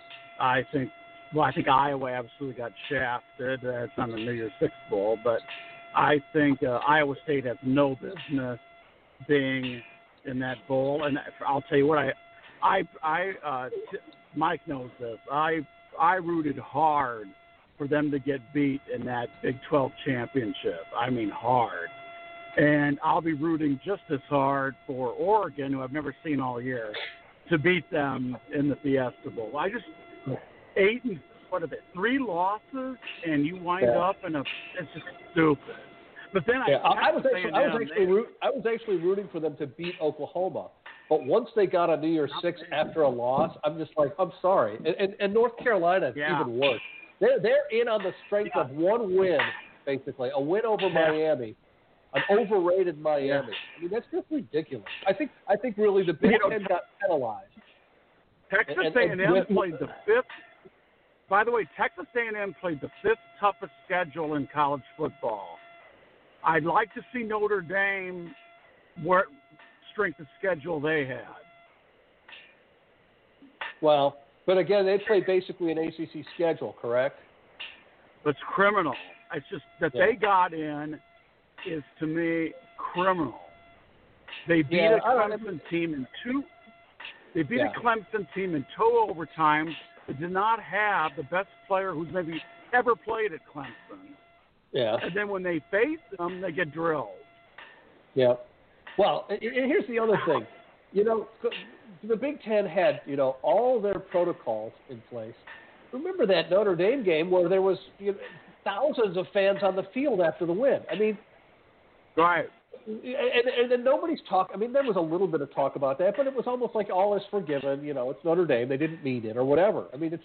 Iowa absolutely got shafted. It's on the New Year's Six Bowl, but I think Iowa State has no business being in that bowl. And I'll tell you what, Mike knows this. I rooted hard for them to get beat in that Big 12 championship. I mean, hard. And I'll be rooting just as hard for Oregon, who I've never seen all year, to beat them in the Fiesta Bowl. 3 losses, and you wind up in it's just stupid. But then I was actually rooting for them to beat Oklahoma. But once they got a New Year's Six after a loss, I'm just like, I'm sorry. And North Carolina is even worse. They're in on the strength of one win, basically, a win over Miami, an overrated Miami. Yeah. I mean, that's just ridiculous. I think really the Big Ten got penalized. Texas A&M played the fifth. By the way, Texas A&M played the 5th toughest schedule in college football. I'd like to see Notre Dame what strength of schedule they had. Well, but again, they played basically an ACC schedule, correct? It's criminal. It's just that they got in is, to me, criminal. They beat a Clemson team in two. They beat a Clemson team in 2 overtimes. They did not have the best player who's maybe ever played at Clemson. Yeah. And then when they face them, they get drilled. Yeah. Well, and here's the other thing. The Big Ten had, all their protocols in place. Remember that Notre Dame game where there was thousands of fans on the field after the win. I mean, Right. And then nobody's talk. I mean, there was a little bit of talk about that, but it was almost like all is forgiven. It's Notre Dame; they didn't mean it or whatever. I mean,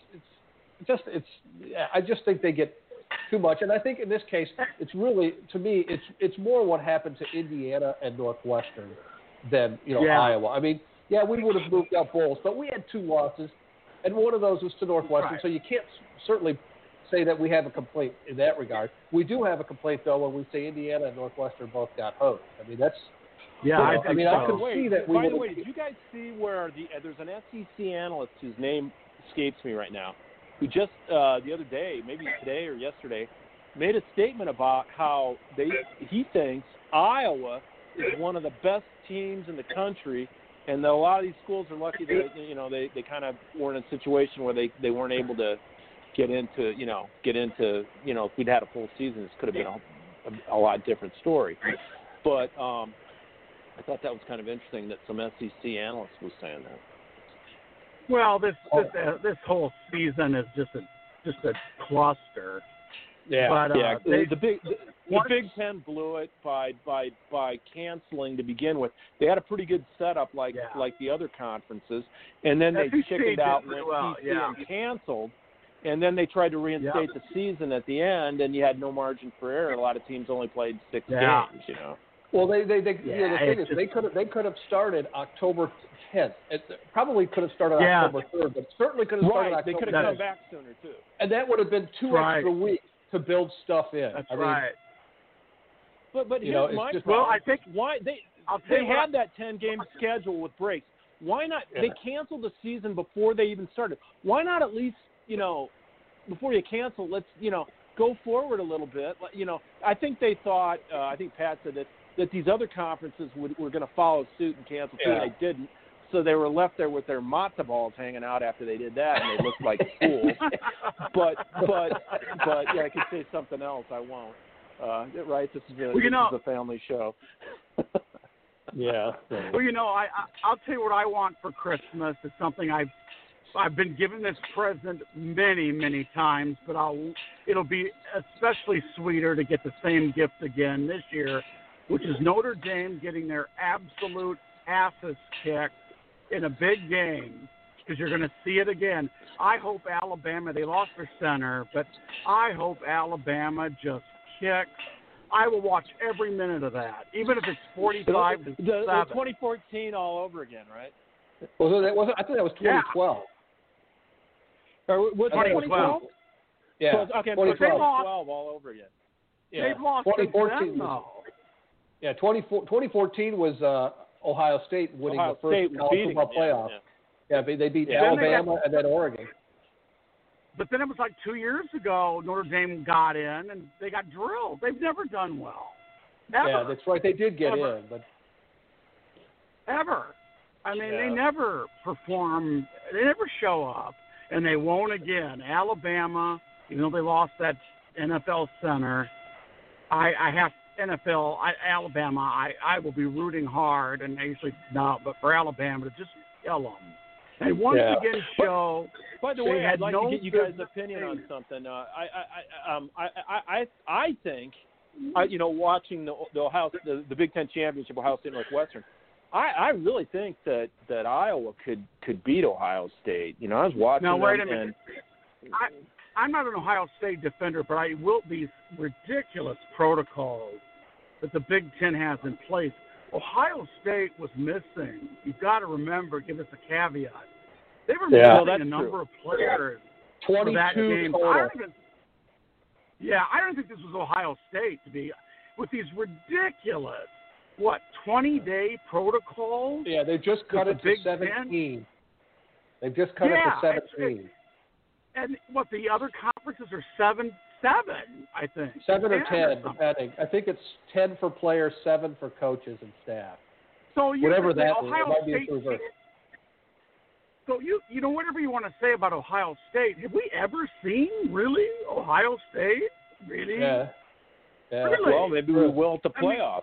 I just think they get too much, and I think in this case, it's really, to me, it's more what happened to Indiana and Northwestern than Iowa. I mean, yeah, we would have moved up bowls, but we had 2 losses, and one of those was to Northwestern. Right. So you can't certainly say that we have a complaint in that regard. We do have a complaint, though, when we say Indiana and Northwestern both got hosed. I mean, that's I think so. I could see that. By the way, did you guys see where there's an SEC analyst whose name escapes me right now, who just the other day, maybe today or yesterday, made a statement about how he thinks Iowa is one of the best teams in the country, and that a lot of these schools are lucky that they kind of were in a situation where they weren't able to get into if we'd had a full season, this could have been a lot different story. But I thought that was kind of interesting that some SEC analyst was saying that. Well, this whole season is just a cluster. Yeah, but, the Big Ten blew it by canceling to begin with. They had a pretty good setup like the other conferences, and then they chickened out when TCU canceled, and then they tried to reinstate the season at the end, and you had no margin for error. A lot of teams only played 6 games. Well, the thing is, they could have started October 10th. It probably could have started October 3rd, but certainly could have started October 10th. They could have come back sooner too. And that would have been 2 extra weeks to build stuff in. That's right. But here's my problem. Well, I think why they had that 10-game schedule with breaks. Why not? Yeah. They canceled the season before they even started. Why not at least before you cancel, let's go forward a little bit. I think they thought. I think Pat said that these other conferences were going to follow suit and cancel too. And they didn't. So they were left there with their matzo balls hanging out after they did that, and they looked like fools. But I could say something else. I won't. Right? This is a family show. Yeah. Well, I'll tell you what I want for Christmas. It's something I've been given this present many, many times, but it'll be especially sweeter to get the same gift again this year, which is Notre Dame getting their absolute asses kicked in a big game, because you're going to see it again. I hope Alabama, they lost their center, but I hope Alabama just kicks. I will watch every minute of that, even if it's 45 to 7. The 2014 all over again, right? Well, that wasn't. I think that was 2012. Or was it 2012? Yeah. Okay, 2012 all over again. Yeah. They've lost 2014 though. Yeah, 2014 was Ohio State winning the first college football playoff. Yeah, they beat Alabama and then Oregon. But then it was like 2 years ago, Notre Dame got in, and they got drilled. They've never done well. Ever. Yeah, that's right. They did get in, but ever. I mean, they never perform. They never show up, and they won't again. Alabama, even though they lost that NFL center, I have Alabama. I will be rooting hard, and I usually not, but for Alabama to just kill them. And once again show. By the way, I'd like to get you guys' opinion on something. I think, watching the Big Ten championship, Ohio State Northwestern, I really think that Iowa could beat Ohio State. I was watching. Now wait a minute. I'm not an Ohio State defender, but I will. These ridiculous protocols that the Big Ten has in place. Ohio State was missing. You've got to remember, give us a caveat. They were missing a number of players for that game. Total. I don't think this was Ohio State to be with these ridiculous 20-day protocols. Yeah, they just cut it to 17. They've just cut it to 17. And the other conferences are 7, I think. 7 or 10, depending. I think it's 10 for players, 7 for coaches and staff. So whatever that Ohio is, it might be a So whatever you want to say about Ohio State, have we ever seen really Ohio State? Really? Yeah. Really? Well, maybe we will at the playoffs.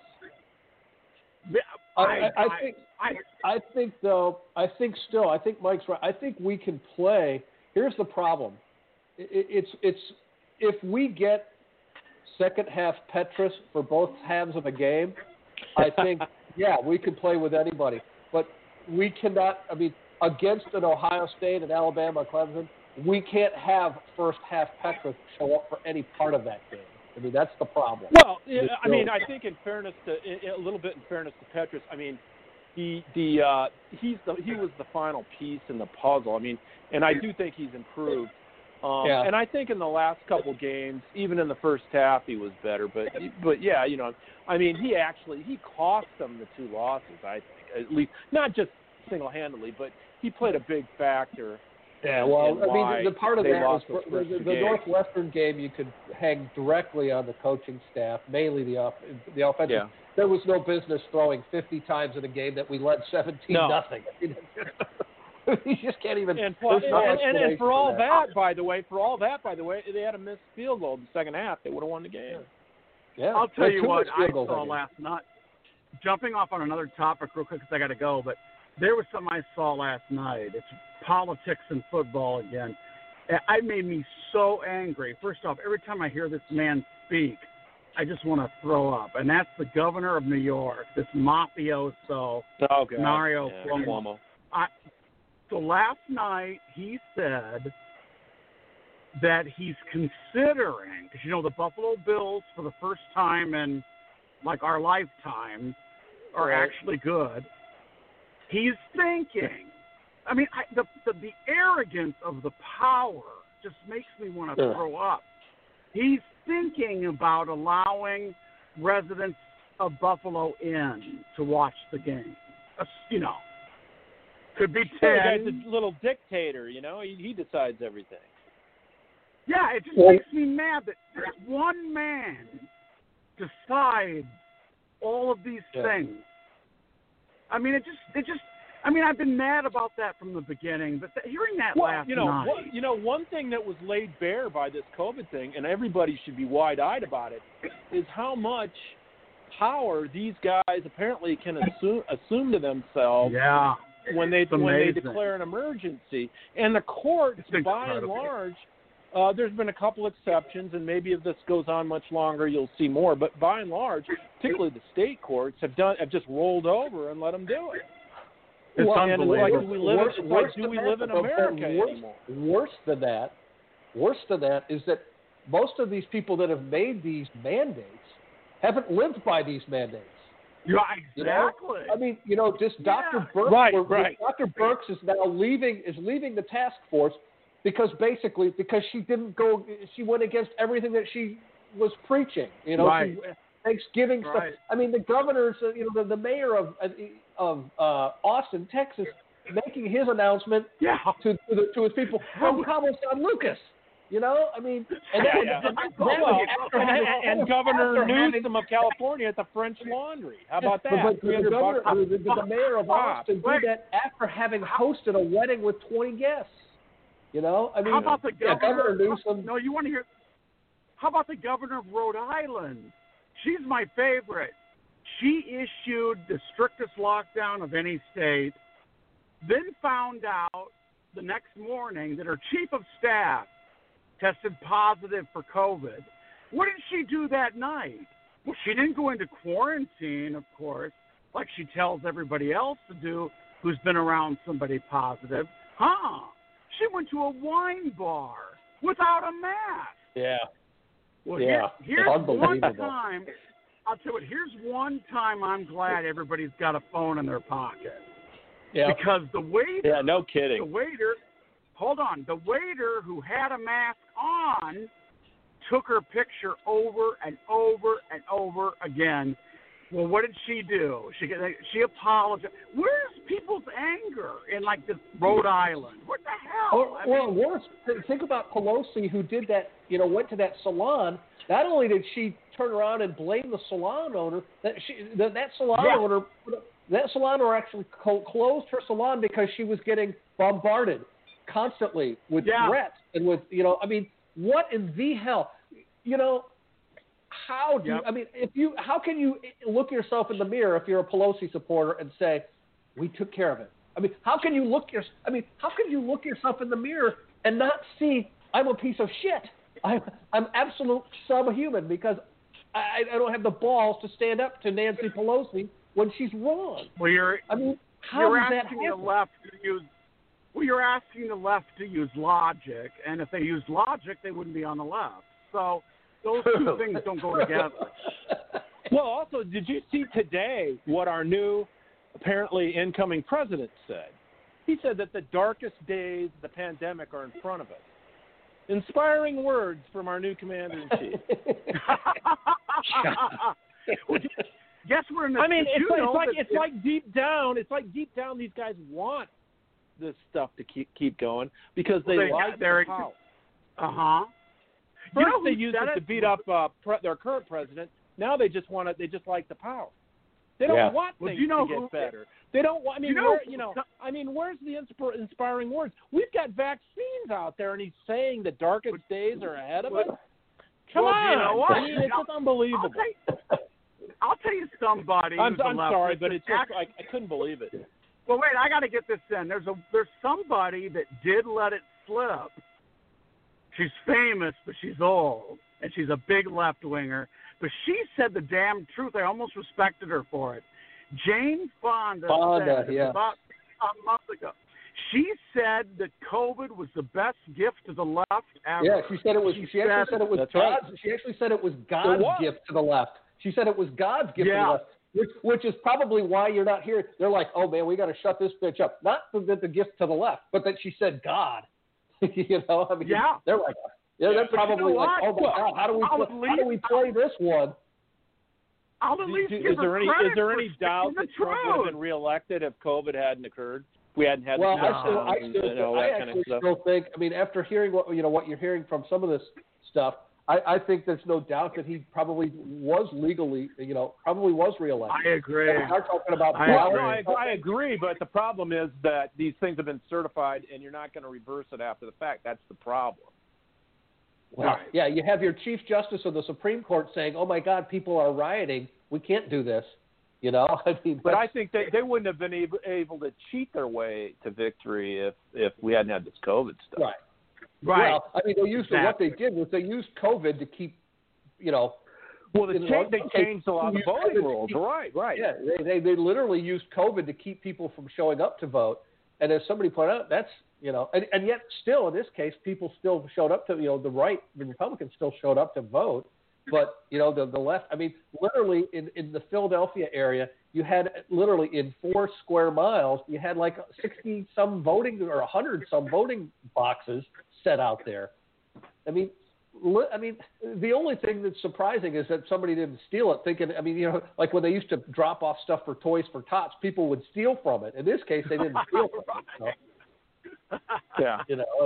I think Mike's right. I think we can play. Here's the problem. It's if we get second half Petrus for both halves of a game, I think, yeah, we can play with anybody. But we cannot, I mean, against an Ohio State and Alabama, Clemson, we can't have first half Petrus show up for any part of that game. I mean, that's the problem. Well, I mean, I think in fairness to a little bit in fairness to Petrus, I mean, he was the final piece in the puzzle. I mean, and I do think he's improved. And I think in the last couple games, even in the first half, he was better. But yeah, you know, I mean, he cost them the 2 losses. I think, at least not just single-handedly, but he played a big factor. Yeah, well, I mean, the part of that was the Northwestern game. You could hang directly on the coaching staff, mainly the offensive. Yeah. There was no business throwing 50 times in a game that we led 17-0. You just can't even. And for all that, by the way, they had a missed field goal in the second half. They would have won the game. Yeah, I'll tell you what I saw last night. Jumping off on another topic real quick because I got to go, but there was something I saw last night. It's politics and football again. It made me so angry. First off, every time I hear this man speak, I just want to throw up. And that's the governor of New York, this mafioso, Mario Cuomo. So last night he said that he's considering, because, you know, the Buffalo Bills for the first time in, like, our lifetime are actually good. He's thinking, I mean, the arrogance of the power just makes me want to throw up. He's thinking about allowing residents of Buffalo in to watch the game. You know, could be 10. The guy's a little dictator, you know. He decides everything. Yeah, it just makes me mad that one man decides all of these things. I mean, it just. I mean, I've been mad about that from the beginning, but hearing that last night. One thing that was laid bare by this COVID thing, and everybody should be wide-eyed about it, is how much power these guys apparently can assume to themselves when they declare an emergency. And the courts, by and large, there's been a couple exceptions, and maybe if this goes on much longer, you'll see more. But by and large, particularly the state courts, have just rolled over and let them do it. It's unbelievable. Do we live in America anymore? Worse than that is that most of these people that have made these mandates haven't lived by these mandates. Yeah, exactly. You know? I mean, you know, just Dr. Birx. Dr. Birx is now leaving the task force because she went against everything that she was preaching. You know, Thanksgiving stuff. I mean, the governor's, the mayor of Austin, Texas, making his announcement to his people from Cabo San Lucas. You know, I mean, and Governor Newsom of California at the French Laundry. How about that? But the mayor of Austin did that after having hosted a wedding with 20 guests. You know, I mean, how about the governor Newsom? No, you want to hear? How about the governor of Rhode Island? She's my favorite. She issued the strictest lockdown of any state, then found out the next morning that her chief of staff tested positive for COVID. What did she do that night? Well, she didn't go into quarantine, of course, like she tells everybody else to do who's been around somebody positive. She went to a wine bar without a mask. Yeah. Well, here's one time. I'll tell you what. Here's one time I'm glad everybody's got a phone in their pocket. Yeah. Because the waiter. Yeah, no kidding. The waiter. Hold on. The waiter who had a mask on took her picture over and over and over again. Well, what did she do? She apologized. Where's people's anger in, like, this Rhode Island? What the hell? Worse, think about Pelosi, who did that, went to that salon. Not only did she turn around and blame the salon owner, that salon owner actually closed her salon because she was getting bombarded constantly with threats and with, what in the hell? How can you look yourself in the mirror if you're a Pelosi supporter and say, we took care of it? I mean, how can you look yourself in the mirror and not see I'm a piece of shit? I'm absolute subhuman because I don't have the balls to stand up to Nancy Pelosi when she's wrong. Well, you're asking the left to use logic, and if they used logic, they wouldn't be on the left. So those two things don't go together. Well, also, did you see today what our new, apparently incoming president said? He said that the darkest days of the pandemic are in front of us. Inspiring words from our new commander-in-chief. Guess we're in the. I mean, it's like deep down these guys want this stuff to keep going because they like the power. First they used it to beat up their current president. Now they just like the power. They don't want things to get better. They don't want. Where's the inspiring words? We've got vaccines out there, and he's saying the darkest days are ahead of us. Come on, you know what? I mean, it's just unbelievable. I'll tell you somebody. I'm sorry, but it's just I couldn't believe it. Well, wait, I got to get this in. There's somebody that did let it slip. She's famous, but she's old, and she's a big left winger. But she said the damn truth. I almost respected her for it. Jane Fonda said about a month ago. She said that COVID was the best gift to the left ever. Yeah, she said it was. She actually said it was God's. Right. She actually said it was God's gift to the left. She said it was God's gift to the left, which is probably why you're not hearing. They're like, oh man, we got to shut this bitch up. Not that the gift to the left, but that she said God. You know, I mean, they're like, they're probably like, oh my God, how do we play this one? I'll at least give is there any doubt that Trump would have been reelected if COVID hadn't occurred? We hadn't had I still think. I mean, after hearing what you're hearing from some of this stuff, I think there's no doubt that he probably was legally, probably was reelected. I agree. And we're talking about I agree, but the problem is that these things have been certified, and you're not going to reverse it after the fact. That's the problem. Well, yeah, you have your Chief Justice of the Supreme Court saying, "Oh my God, people are rioting. We can't do this." You know, I mean, but I think they wouldn't have been able to cheat their way to victory if we hadn't had this COVID stuff. Right. Well, I mean, what they did was they used COVID to keep, Well, they changed a lot of the voting rules. Right. Yeah, they literally used COVID to keep people from showing up to vote. And as somebody pointed out, that's and yet still in this case, people still showed up to the Republicans still showed up to vote. But, the left, I mean, literally in the Philadelphia area, you had literally in 4 square miles, you had like 60-some voting or 100-some voting boxes set out there. I mean, the only thing that's surprising is that somebody didn't steal it thinking, like when they used to drop off stuff for Toys for Tots, people would steal from it. In this case, they didn't steal from it. So, yeah.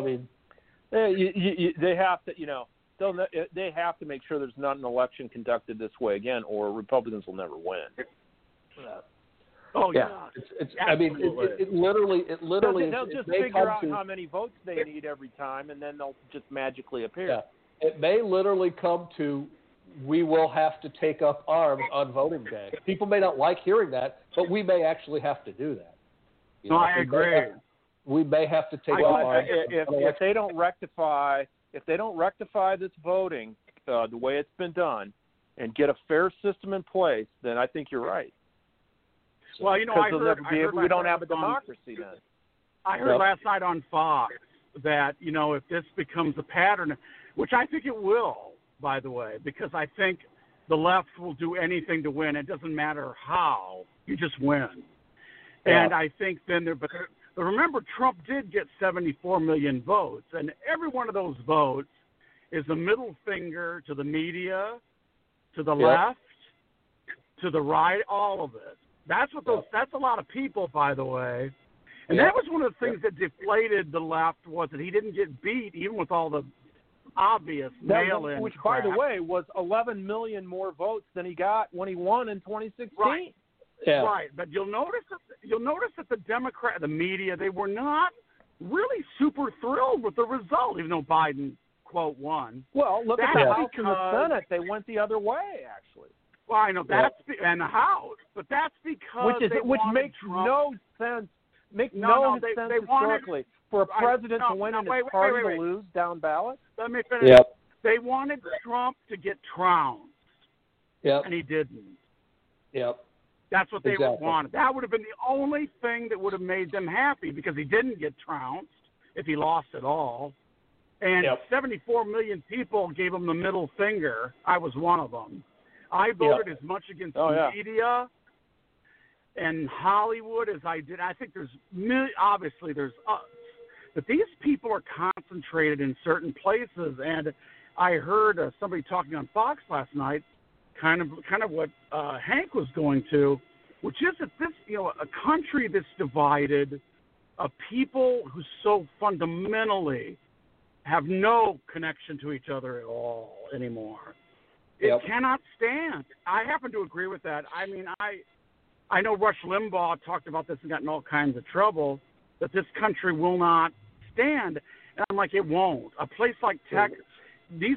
They have to, they have to make sure there's not an election conducted this way again, or Republicans will never win. Oh yeah, it literally. They'll just figure out how many votes they need every time, and then they'll just magically appear. Yeah. It may literally come to, we will have to take up arms on voting day. People may not like hearing that, but we may actually have to do that. I agree. We may have to take up arms. If they don't rectify this voting the way it's been done, and get a fair system in place, then I think you're right. Well, we don't have a democracy then. I heard last night on Fox that, if this becomes a pattern, which I think it will, by the way, because I think the left will do anything to win. It doesn't matter how, you just win. Yeah. And I think then but remember, Trump did get 74 million votes, and every one of those votes is a middle finger to the media, to the left, to the right, all of it. That's a lot of people, by the way. And that was one of the things that deflated the left, was that he didn't get beat, even with all the obvious mail-in which, crap. by the way, was 11 million more votes than he got when he won in 2016. Right. Yeah. Right, but you'll notice that the media, they were not really super thrilled with the result, even though Biden, quote, won. Well, look at the House and the Senate. They went the other way, actually. Well, I know and the House, but that's because which makes Trump. No sense. Makes no sense historically for a president to win and his party to lose down ballot. Let me finish. Yep. They wanted Trump to get trounced, and he didn't. Yep. That's what they wanted. That would have been the only thing that would have made them happy, because he didn't get trounced if he lost at all. And 74 million people gave him the middle finger. I was one of them. I voted as much against the media and Hollywood as I did. I think obviously there's us. But these people are concentrated in certain places. And I heard somebody talking on Fox last night, kind of what Hank was going to, which is that this, a country that's divided, of people who so fundamentally have no connection to each other at all anymore. It cannot stand. I happen to agree with that. I mean, I know Rush Limbaugh talked about this and got in all kinds of trouble, that this country will not stand. And I'm like, it won't. A place like Texas, this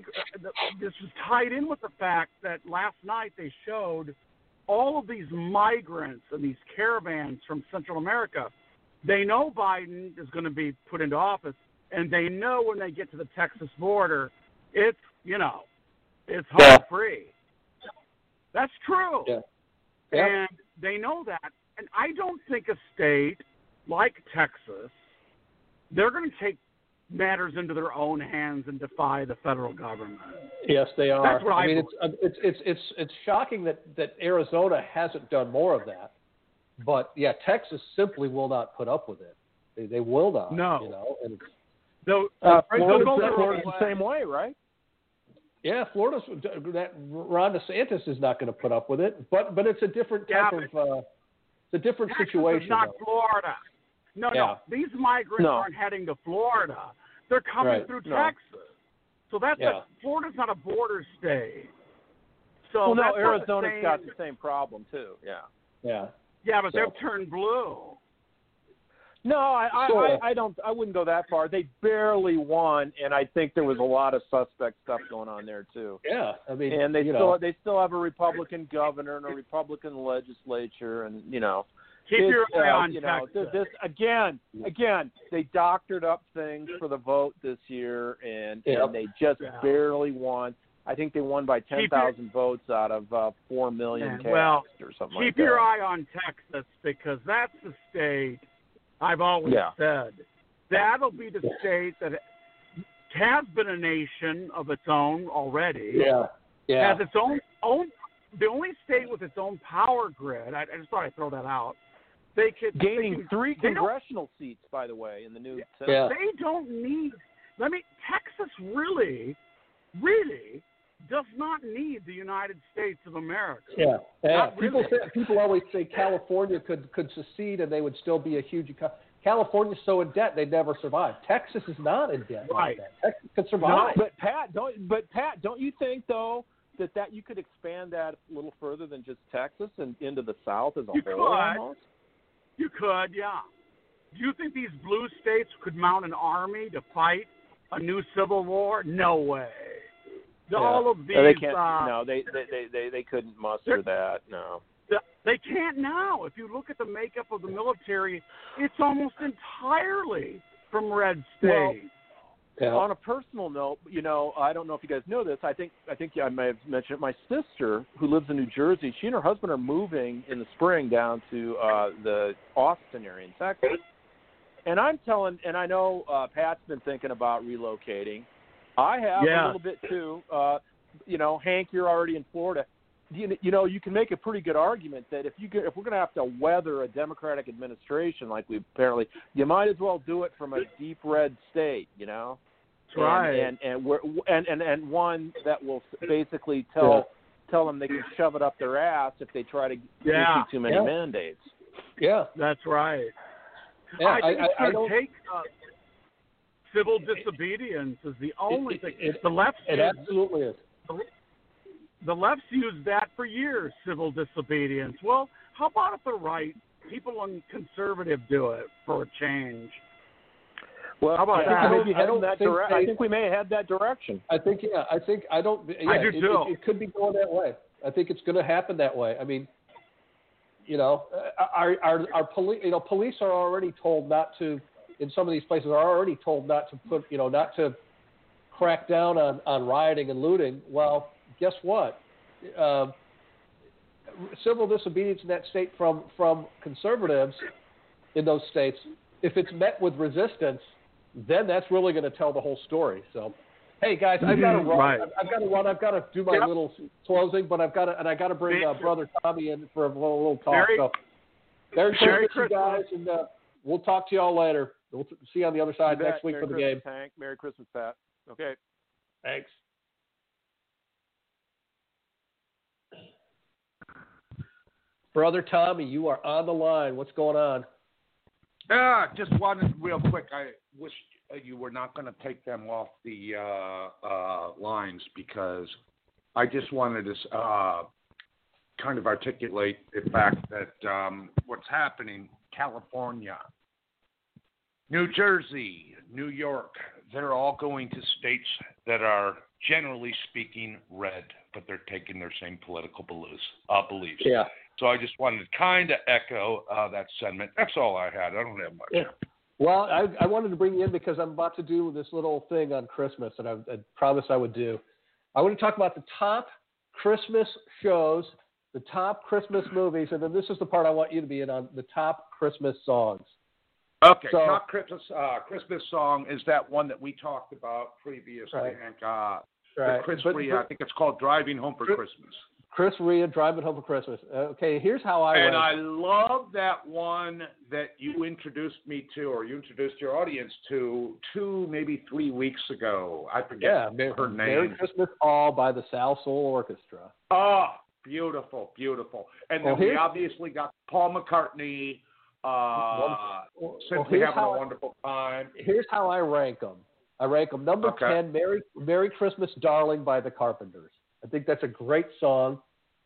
was tied in with the fact that last night they showed all of these migrants and these caravans from Central America. They know Biden is going to be put into office, and they know when they get to the Texas border, it's home free. That's true. Yeah. And they know that. And I don't think a state like Texas, they're going to take matters into their own hands and defy the federal government. Yes, they are. That's what I mean, it's shocking that Arizona hasn't done more of that. But Texas simply will not put up with it. They will not. No. And Florida's the same way, right? Yeah, Ron DeSantis is not going to put up with it, but it's a different type of it's a different Texas situation. Is not Florida. No. These migrants aren't heading to Florida. They're coming through Texas. So Florida's not a border state. So Arizona's got the same problem too. Yeah, but they've turned blue. No, I don't. I wouldn't go that far. They barely won, and I think there was a lot of suspect stuff going on there too. Yeah, I mean, and they still have a Republican governor and a Republican legislature, and keep your eye on Texas. This again, they doctored up things for the vote this year, and they just barely won. I think they won by 10,000 votes out of 4 million cast or something like that. Keep your eye on Texas, because that's the state. I've always said that'll be the state that has been a nation of its own already. Has its own. The only state with its own power grid. I just thought I'd throw that out. Gaining 3 congressional seats, by the way, in the new Senate. Yeah. They don't need. Texas really does not need the United States of America. People always say California could secede and they would still be a huge economy. California's so in debt they'd never survive. Texas is not in debt. Right. Texas could survive. No, but Pat, don't you think though that you could expand that a little further than just Texas and into the South as a whole? Almost? You could, yeah. Do you think these blue states could mount an army to fight a new civil war? No way. All of these. They can't. No, they couldn't muster that. No. They can't now. If you look at the makeup of the military, it's almost entirely from red states. Well, on a personal note, I don't know if you guys know this. I think I may have mentioned it. My sister, who lives in New Jersey, she and her husband are moving in the spring down to the Austin area in Texas. And I know Pat's been thinking about relocating. I have a little bit too. Hank, you're already in Florida. You can make a pretty good argument that if we're going to have to weather a Democratic administration like we apparently, you might as well do it from a deep red state. That's right. And one that will basically tell them they can shove it up their ass if they try to issue too many mandates. Yeah, that's right. Yeah, I think it's going to take civil disobedience is the only thing. The left absolutely is. The left's used that for years, civil disobedience. Well, how about if the right, people on conservative do it for a change? Well, how about that? I think we may have had that direction. I think, I do too. It could be going that way. I think it's going to happen that way. I mean, our police are already told not to, in some of these places, are already told not to put, not to crack down on rioting and looting. Well, guess what? Civil disobedience in that state from conservatives in those states, if it's met with resistance, then that's really going to tell the whole story. So, hey guys, I've got to run. Right. I've got to run. I've got to do my little closing, but I got to bring Brother Tommy in for a little talk. Merry Christmas, guys, and we'll talk to y'all later. We'll see you on the other side next week Merry for the Christmas, game. Hank. Merry Christmas, Pat. Okay. Thanks. Brother Tommy, you are on the line. What's going on? Just wanted real quick. I wish you were not going to take them off the lines because I just wanted to kind of articulate the fact that what's happening, California, New Jersey, New York, they're all going to states that are, generally speaking, red, but they're taking their same political beliefs. Yeah. So I just wanted to kind of echo that sentiment. That's all I had. I don't have much. Yeah. Well, I wanted to bring you in because I'm about to do this little thing on Christmas that I promised I would do. I want to talk about the top Christmas shows, the top Christmas movies, and then this is the part I want you to be in on, the top Christmas songs. Okay, So, top Christmas song is that one that we talked about previously, right. Hank. Right. The Chris Rea, I think it's called Driving Home for Christmas. Chris Rea, Driving Home for Christmas. Okay, here's how I And rank. I love that one that you introduced me to, or you introduced your audience to, 2, maybe 3 weeks ago. I forget her name. Merry Christmas All by the Sal Soul Orchestra. Oh, beautiful, beautiful. And then we obviously got Paul McCartney, Simply Having a Wonderful Time. Here's how I rank them. I rank them number 10, Merry Christmas Darling by the Carpenters. I think that's a great song.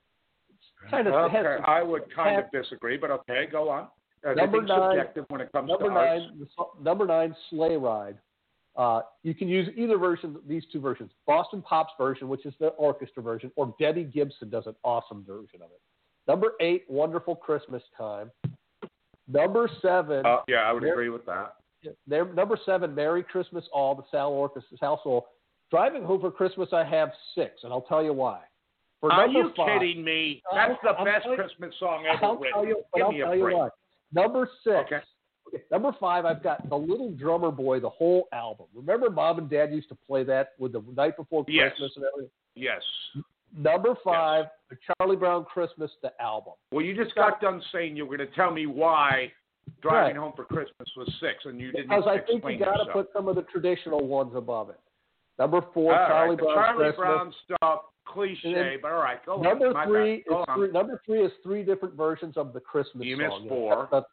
I would kind of disagree, but okay, go on. Number 9, subjective when it comes to arts. Number 9, Sleigh Ride. You can use either version, these two versions. Boston Pop's version, which is the orchestra version, or Debbie Gibson does an awesome version of it. Number 8, Wonderful Christmas Time. Number 7. I would agree with that. Number 7, Merry Christmas All, the Sal Soul. Driving Home for Christmas, I have 6, and I'll tell you why. Are you kidding me? That's the best Christmas song ever written. Give me a break. Why. Number 6. Okay. Number 5, I've got The Little Drummer Boy, the whole album. Remember Mom and Dad used to play that with the Night Before Christmas and everything? Yes. Number 5, The Charlie Brown Christmas, the album. Well, you just got done saying you were going to tell me why Driving Home for Christmas was 6, and you didn't explain yourself. Because I think you got to put some of the traditional ones above it. Number 4, Charlie Brown stuff, cliche, but all right, go on. Number 3 is 3 different versions of the Christmas song. You missed 4.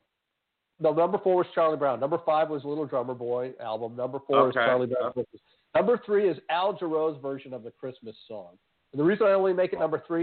No, number 4 was Charlie Brown. Number 5 was Little Drummer Boy album. Number 4 is Charlie Brown Christmas. Number 3 is Al Jarreau's version of the Christmas song. And the reason I only make it number 3,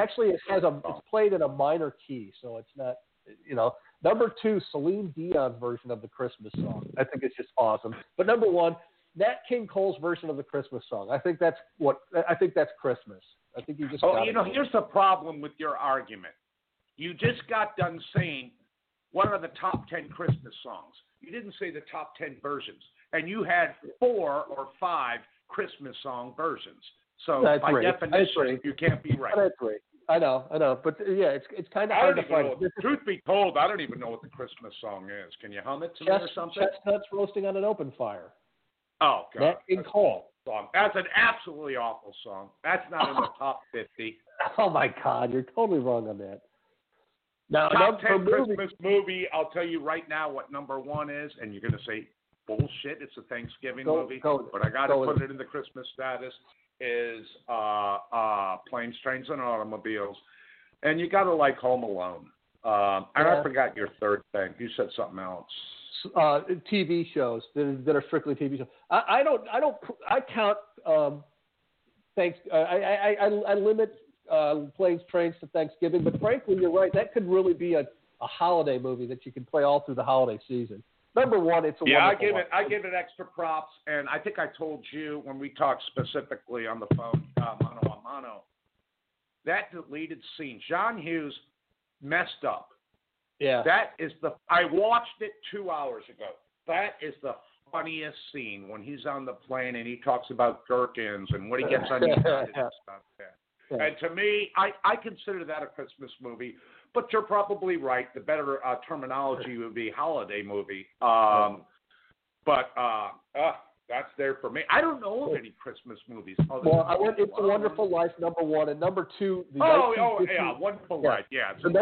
it's played in a minor key, so it's not, Number 2, Celine Dion's version of the Christmas song. I think it's just awesome. But number 1, Nat King Cole's version of the Christmas song. I think that's Christmas. I think you just. Here's the problem with your argument. You just got done saying what are the top 10 Christmas songs. You didn't say the top 10 versions, and you had 4 or 5 Christmas song versions. So by definition, you can't be right. That's right. I know, but yeah, it's kind of hard to find. Truth be told, I don't even know what the Christmas song is. Can you hum it to me or something? Chestnuts Roasting on an Open Fire. Oh, God. Nat King Cole. Song. That's an absolutely awful song. That's not in the top 50. Oh, my God. You're totally wrong on that. Now, top 10 Christmas movie, I'll tell you right now what number 1 is, and you're going to say, bullshit, it's a Thanksgiving movie. But I got to put it in the Christmas status, is Planes, Trains, and Automobiles. And you got to like Home Alone. And I forgot your third thing. You said something else. TV shows that are strictly TV shows. I count I limit Planes, Trains to Thanksgiving, but frankly, you're right. That could really be a holiday movie that you can play all through the holiday season. Number 1, it's a wonderful one. I give it extra props, and I think I told you when we talked specifically on the phone, mano a mano, that deleted scene. John Hughes messed up. Yeah. I watched it 2 hours ago. That is the funniest scene when he's on the plane and he talks about gherkins and what he gets on the side and stuff. Yeah. And to me, I consider that a Christmas movie. But you're probably right. The better terminology would be holiday movie. But that's there for me. I don't know of any Christmas movies. Well, I went It's a Wonderful Life, number one, and number two. Wonderful Life. Yeah, the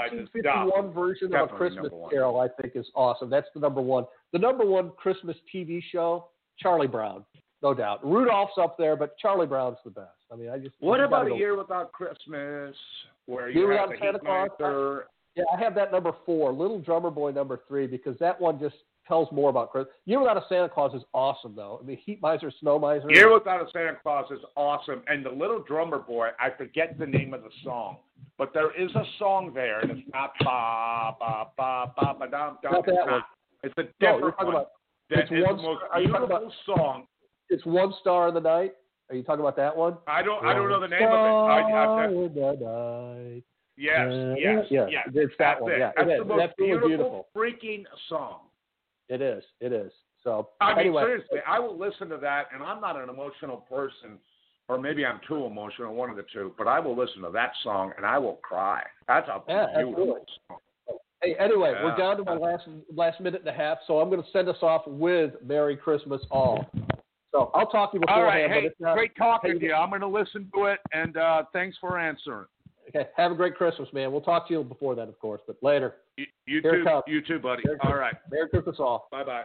1951 version of A Christmas Carol, I think, is awesome. That's the number one. The number one Christmas TV show, Charlie Brown, no doubt. Rudolph's up there, but Charlie Brown's the best. I mean, What about A Year Without Christmas? Where you have the Santa Claus? Yeah, I have that number 4, Little Drummer Boy number 3, because that one just tells more about Christmas. Year Without a Santa Claus is awesome, though. I mean, Heat Miser, Snow Miser. Year Without a Santa Claus is awesome. And the Little Drummer Boy, I forget the name of the song, but there is a song there, and it's not ba ba ba ba ba dum dum. Not that one. It's a different one. It's the most beautiful song. It's One Star in the Night. Are you talking about that one? I don't know the name of it. Yes. It's that one. Yeah, that's the most beautiful freaking song. It is. So anyway. Seriously, I will listen to that, and I'm not an emotional person, or maybe I'm too emotional, one of the two, but I will listen to that song, and I will cry. That's a beautiful song. Hey, anyway, we're down to my last minute and a half, so I'm going to send us off with Merry Christmas All. So I'll talk to you beforehand. All right, hey, great talking to you. I'm going to listen to it, and thanks for answering. Okay, have a great Christmas, man. We'll talk to you before then, of course, but later. You too, buddy. All right. Merry Christmas all. Bye-bye.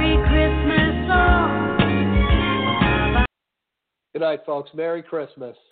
Good night, folks. Merry Christmas.